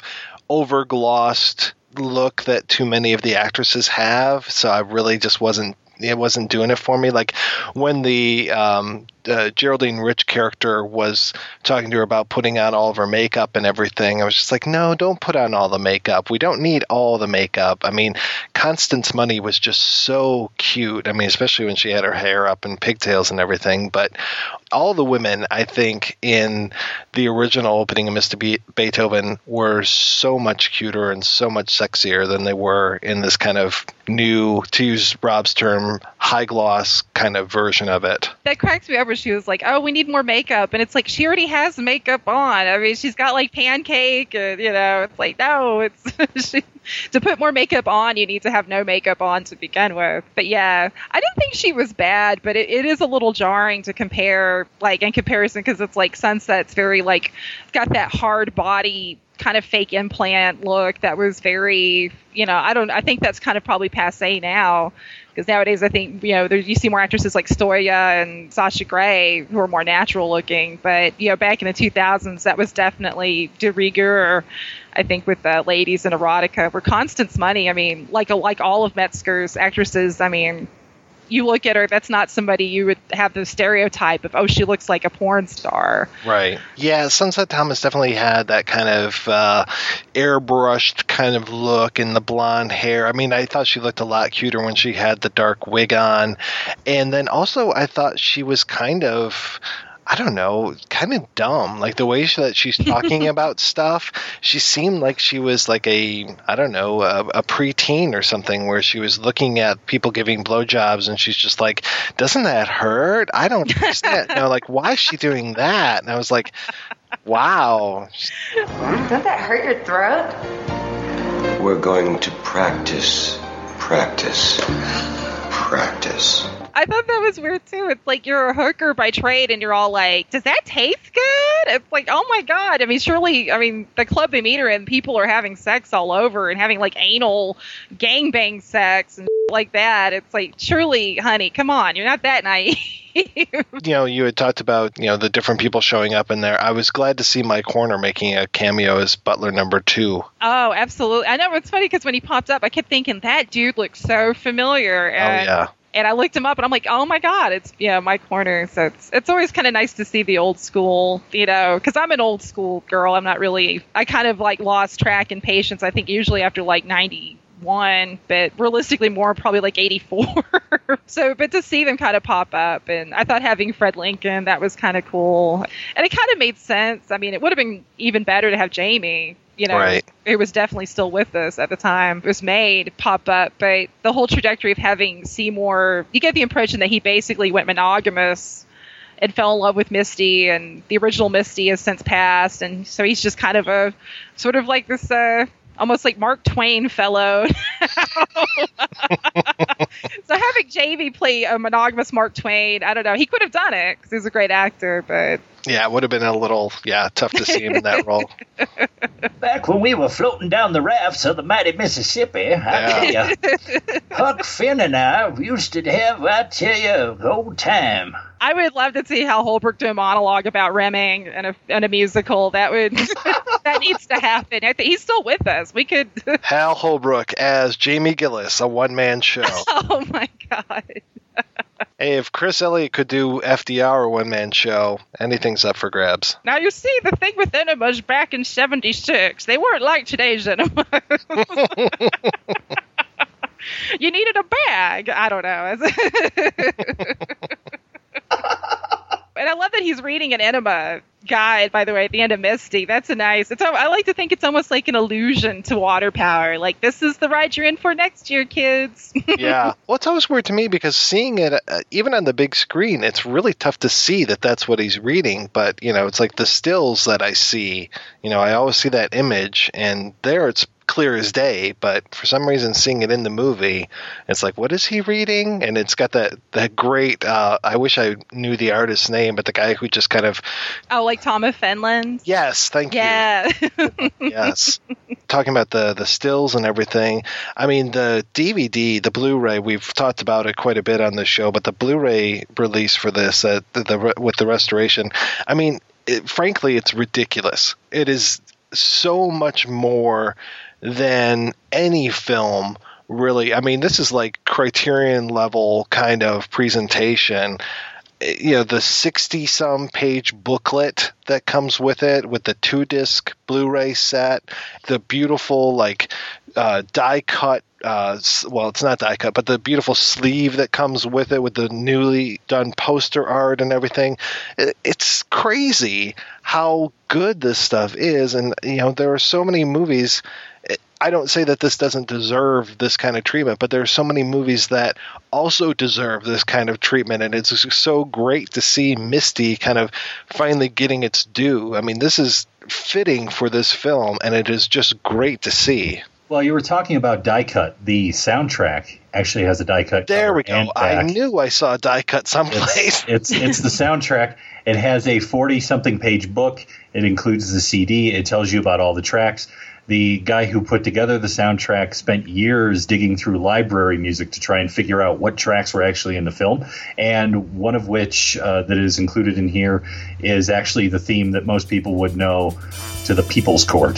overglossed look that too many of the actresses have, so I really just wasn't it wasn't doing it for me. Like when the um, uh, Geraldine Rich character was talking to her about putting on all of her makeup and everything, I was just like, no, don't put on all the makeup. We don't need all the makeup. I mean, Constance Money was just so cute. I mean, especially when she had her hair up and pigtails and everything. But all the women, I think, in the original opening of Mister Be- Beethoven were so much cuter and so much sexier than they were in this kind of new, to use Rob's term, high gloss kind of version of it. That cracks me up where she was like, oh, we need more makeup. And it's like, she already has makeup on. I mean, she's got like Pancake and, you know, it's like, no, it's she, to put more makeup on, you need to have no makeup on to begin with. But yeah, I didn't think she was bad, but it, it is a little jarring to compare, like in comparison, because it's like Sunset's very like, got that hard body kind of fake implant look that was very, you know, I don't, I think that's kind of probably passe now, because nowadays I think, you know, there, you see more actresses like Stoya and Sasha Grey who are more natural looking, but, you know, back in the two thousands, that was definitely de rigueur, I think, with the ladies in erotica. Where Constance Money, I mean, like, like all of Metzger's actresses, I mean, you look at her, that's not somebody you would have the stereotype of, oh, she looks like a porn star. Right. Yeah, Sunset Thomas definitely had that kind of uh, airbrushed kind of look in the blonde hair. I mean, I thought she looked a lot cuter when she had the dark wig on. And then also I thought she was kind of, I don't know, kind of dumb. Like the way she, that she's talking about stuff, she seemed like she was like a, I don't know, a, a preteen or something, where she was looking at people giving blowjobs and she's just like, doesn't that hurt? I don't understand. You know, like, why is she doing that? And I was like, wow. Doesn't that hurt your throat? We're going to practice, practice, practice. I thought that was weird too. It's like you're a hooker by trade and you're all like, does that taste good? It's like, oh my God. I mean, surely, I mean, the club they meet her in, people are having sex all over and having like anal gangbang sex and like that. It's like, surely, honey, come on. You're not that naive. You know, you had talked about, you know, the different people showing up in there. I was glad to see Mike Horner making a cameo as Butler number two. Oh, absolutely. I know. It's funny because when he popped up, I kept thinking that dude looks so familiar. And, oh, yeah. And I looked him up and I'm like, oh my God, it's, yeah, Mike Horner. So it's, it's always kind of nice to see the old school, you know, because I'm an old school girl. I'm not really, I kind of like lost track in patience, I think usually after like ninety-one, but realistically more probably like eighty-four. So, but to see them kind of pop up, and I thought having Fred Lincoln, that was kind of cool. And it kind of made sense. I mean, it would have been even better to have Jamie. You know, right. It was definitely still with us at the time it was made, pop up. But the whole trajectory of having Seymour, you get the impression that he basically went monogamous and fell in love with Misty, and the original Misty has since passed. And so he's just kind of a sort of like this, uh, almost like Mark Twain fellow. So having Jamie play a monogamous Mark Twain, I don't know. He could have done it because he's a great actor, but... Yeah, it would have been a little, yeah, tough to see him in that role. Back when we were floating down the rafts of the mighty Mississippi, I tell you, Huck Finn and I used to have, I tell you, a old time. I would love to see Hal Holbrook do a monologue about Remming and a, and a musical. That would that needs to happen. I think he's still with us. We could Hal Holbrook as Jamie Gillis, a one-man show. Oh my God. Hey, if Chris Elliott could do F D R, a one-man show, anything's up for grabs. Now, you see, the thing with enemas back in seventy-six, they weren't like today's enemas. You needed a bag. I don't know. And I love that he's reading an enema guide, by the way, at the end of Misty. That's a nice. It's. I like to think it's almost like an allusion to water power. Like, this is the ride you're in for next year, kids. Yeah. Well, it's always weird to me because seeing it, uh, even on the big screen, it's really tough to see that that's what he's reading. But, you know, it's like the stills that I see. You know, I always see that image, and there it's clear as day, but for some reason seeing it in the movie, it's like, what is he reading? And it's got that that great uh I wish I knew the artist's name, but the guy who just kind of oh like Tom of Finland. Yes, thank yeah. you. Yes. Talking about the the stills and everything. I mean, the D V D, the Blu-ray, we've talked about it quite a bit on the show, but the Blu-ray release for this, uh, the, the with the restoration, I mean, it, frankly, it's ridiculous. It is so much more than any film, really. I mean, this is like Criterion level kind of presentation. You know, the sixty-some page booklet that comes with it, with the two-disc Blu-ray set, the beautiful, like, uh, die-cut, uh, well, it's not die-cut, but the beautiful sleeve that comes with it, with the newly done poster art and everything. It's crazy how good this stuff is, and, you know, there are so many movies. I don't say that this doesn't deserve this kind of treatment, but there are so many movies that also deserve this kind of treatment, and it's so great to see Misty kind of finally getting its due. I mean, this is fitting for this film, and it is just great to see. Well, you were talking about die cut. The soundtrack actually has a die cut. There we go. I knew I saw a die cut someplace. It's, it's it's the soundtrack. It has a forty-something page book. It includes the C D. It tells you about all the tracks. The guy who put together the soundtrack spent years digging through library music to try and figure out what tracks were actually in the film, and one of which uh, that is included in here is actually the theme that most people would know to the People's Court.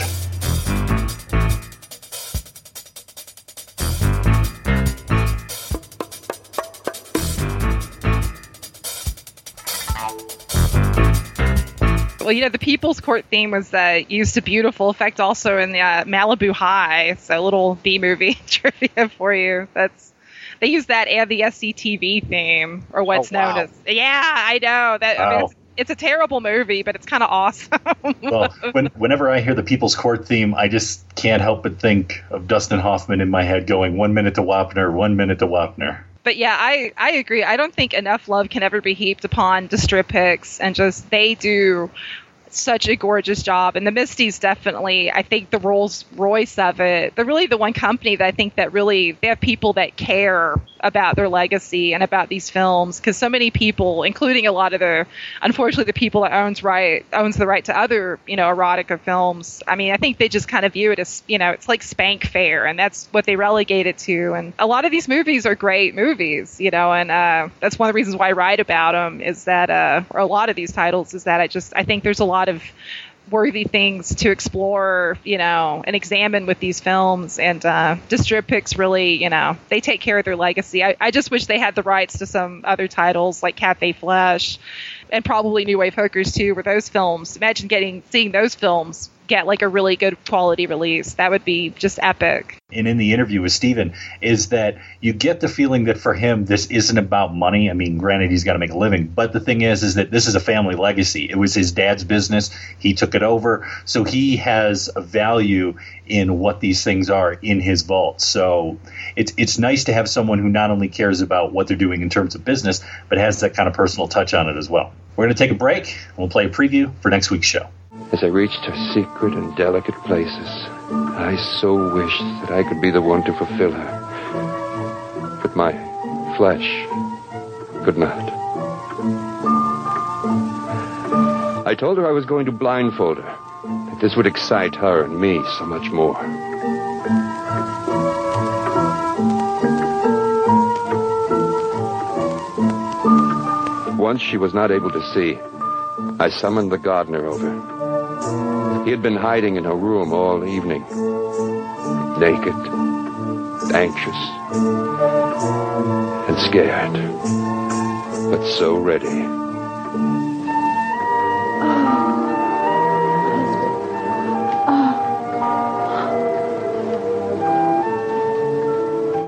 Well, you know, the People's Court theme was uh, used to beautiful effect also in the uh, Malibu High. So a little B-movie trivia for you. That's they use that and the S C T V theme, or what's oh, wow. known as. Yeah, I know that. Wow. I mean, it's, it's a terrible movie, but it's kind of awesome. Well, when, whenever I hear the People's Court theme, I just can't help but think of Dustin Hoffman in my head going, one minute to Wapner, one minute to Wapner. But yeah, I, I agree. I don't think enough love can ever be heaped upon Distripix, and just they do such a gorgeous job. And the Misty's definitely, I think, the Rolls Royce of it. They're really the one company that I think that really, they have people that care about their legacy and about these films, because so many people, including a lot of the, unfortunately, the people that owns right owns the right to other, you know, erotica films. I mean, I think they just kind of view it as, you know, it's like spank fair, and that's what they relegate it to. And a lot of these movies are great movies, you know, and uh, that's one of the reasons why I write about them, is that, uh, or a lot of these titles, is that I just, I think there's a lot of worthy things to explore, you know, and examine with these films. And uh, Distripix really, you know, they take care of their legacy. I, I just wish they had the rights to some other titles like Cafe Flesh and probably New Wave Hookers too, where those films, imagine getting seeing those films get like a really good quality release. That would be just epic. And in the interview with Steven, is that you get the feeling that for him, this isn't about money. I mean, granted, he's got to make a living. But the thing is, is that this is a family legacy. It was his dad's business. He took it over. So he has a value in what these things are in his vault. So it's it's nice to have someone who not only cares about what they're doing in terms of business, but has that kind of personal touch on it as well. We're going to take a break. We'll play a preview for next week's show. As I reached her secret and delicate places, I so wished that I could be the one to fulfill her. But my flesh could not. I told her I was going to blindfold her, that this would excite her and me so much more. Once she was not able to see, I summoned the gardener over. He had been hiding in her room all evening, naked, anxious, and scared, but so ready.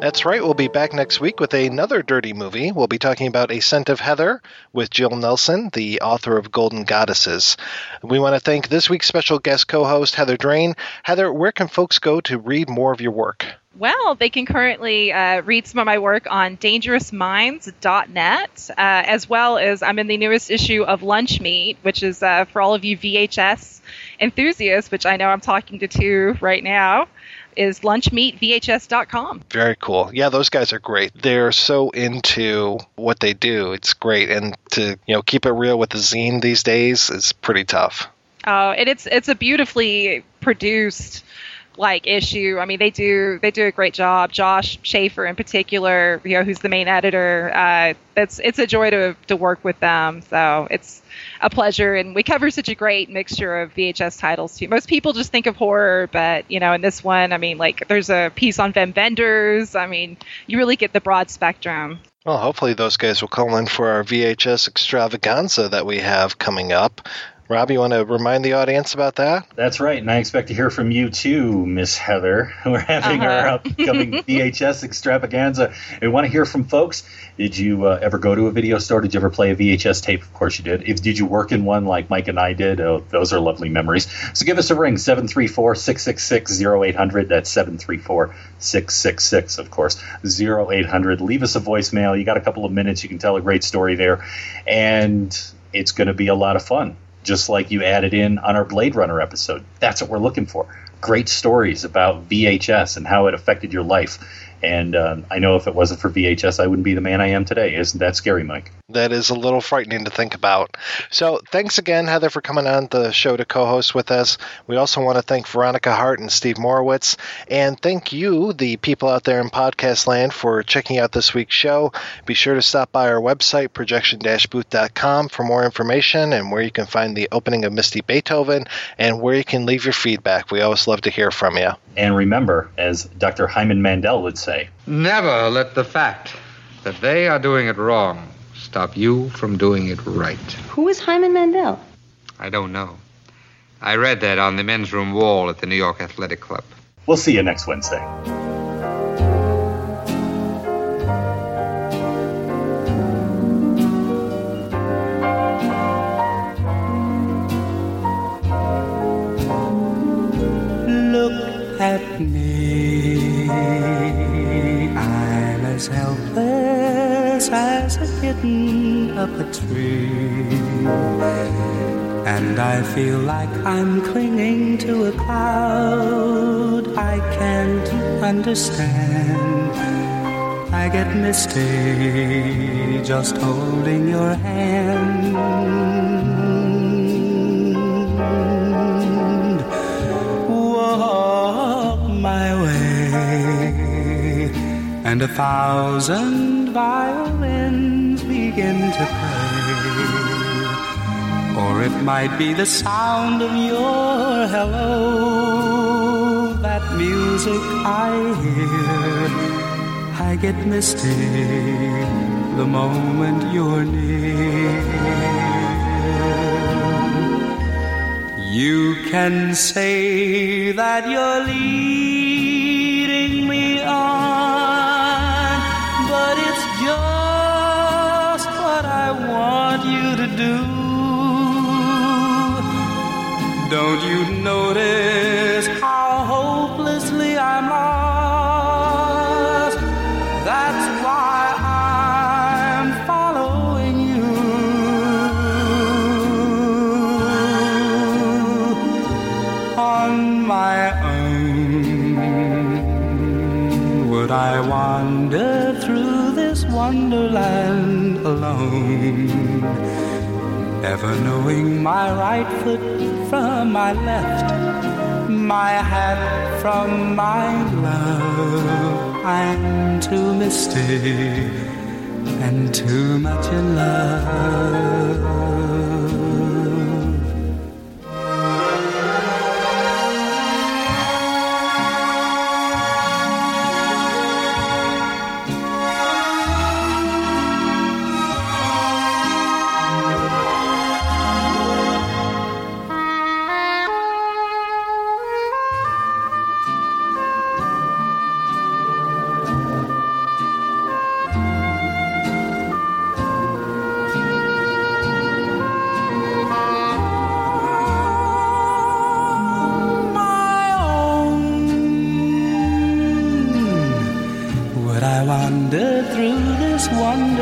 That's right. We'll be back next week with another dirty movie. We'll be talking about A Scent of Heather with Jill Nelson, the author of Golden Goddesses. We want to thank this week's special guest co-host, Heather Drain. Heather, where can folks go to read more of your work? Well, they can currently uh, read some of my work on dangerous minds dot net, uh, as well as I'm in the newest issue of Lunch Meat, which is uh, for all of you V H S enthusiasts, which I know I'm talking to two right now, is lunch meat V H S dot com. Very cool. Yeah, those guys are great. They're so into what they do. It's great. And to, you know, keep it real with the zine these days is pretty tough. Oh, and it's it's a beautifully produced like issue. I mean, they do they do a great job. Josh Schaefer in particular, you know, who's the main editor. Uh, it's it's a joy to to work with them. So it's a pleasure, and we cover such a great mixture of V H S titles too. Most people just think of horror, but you know, in this one, I mean, like there's a piece on Wim Wenders. I mean, you really get the broad spectrum. Well, hopefully those guys will call in for our V H S extravaganza that we have coming up. Rob, you want to remind the audience about that? That's right, and I expect to hear from you too, Miss Heather. We're having Uh-huh. our upcoming V H S extravaganza. We want to hear from folks. Did you uh, ever go to a video store? Did you ever play a V H S tape? Of course you did. If Did you work in one like Mike and I did? Oh, those are lovely memories. So give us a ring, seven three four, six six six, zero eight hundred. That's seven three four, six six six, of course, zero eight hundred. Leave us a voicemail. You got a couple of minutes. You can tell a great story there. And it's going to be a lot of fun. Just like you added in on our Blade Runner episode. That's what we're looking for. Great stories about V H S and how it affected your life. And uh, I know if it wasn't for V H S, I wouldn't be the man I am today. Isn't that scary, Mike? That is a little frightening to think about. So thanks again, Heather, for coming on the show to co-host with us. We also want to thank Veronica Hart and Steve Morowitz. And thank you, the people out there in podcast land, for checking out this week's show. Be sure to stop by our website, projection dash booth dot com, for more information and where you can find the opening of Misty Beethoven and where you can leave your feedback. We always love to hear from you. And remember, as Doctor Hyman Mandel would say, never let the fact that they are doing it wrong stop you from doing it right. Who is Hyman Mandel? I don't know. I read that on the men's room wall at the New York Athletic Club. We'll see you next Wednesday. Look at me, I'm as helpless as a kitten up a tree, and I feel like I'm clinging to a cloud I can't understand. I get misty just holding your hand. Walk my way, and a thousand violins begin to play. Or it might be the sound of your hello, that music I hear. I get misty the moment you're near. You can say that you're leading me on, but it's just what I want you to do. Don't you notice how hopelessly I'm lost? That's why I'm following you. On my own, would I wander through this wonderland alone? Never knowing my right foot from my left, my hat from my glove. I'm too misty and too much in love.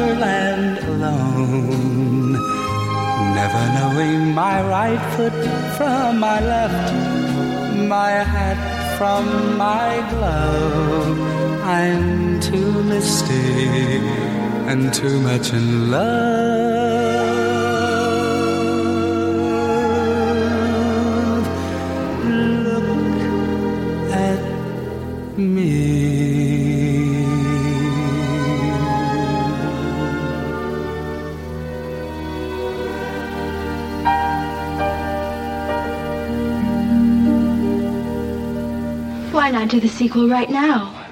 wonderland alone, never knowing my right foot from my left, my hat from my glove. I'm too misty and too much in love. Look at me. Why not do the sequel right now?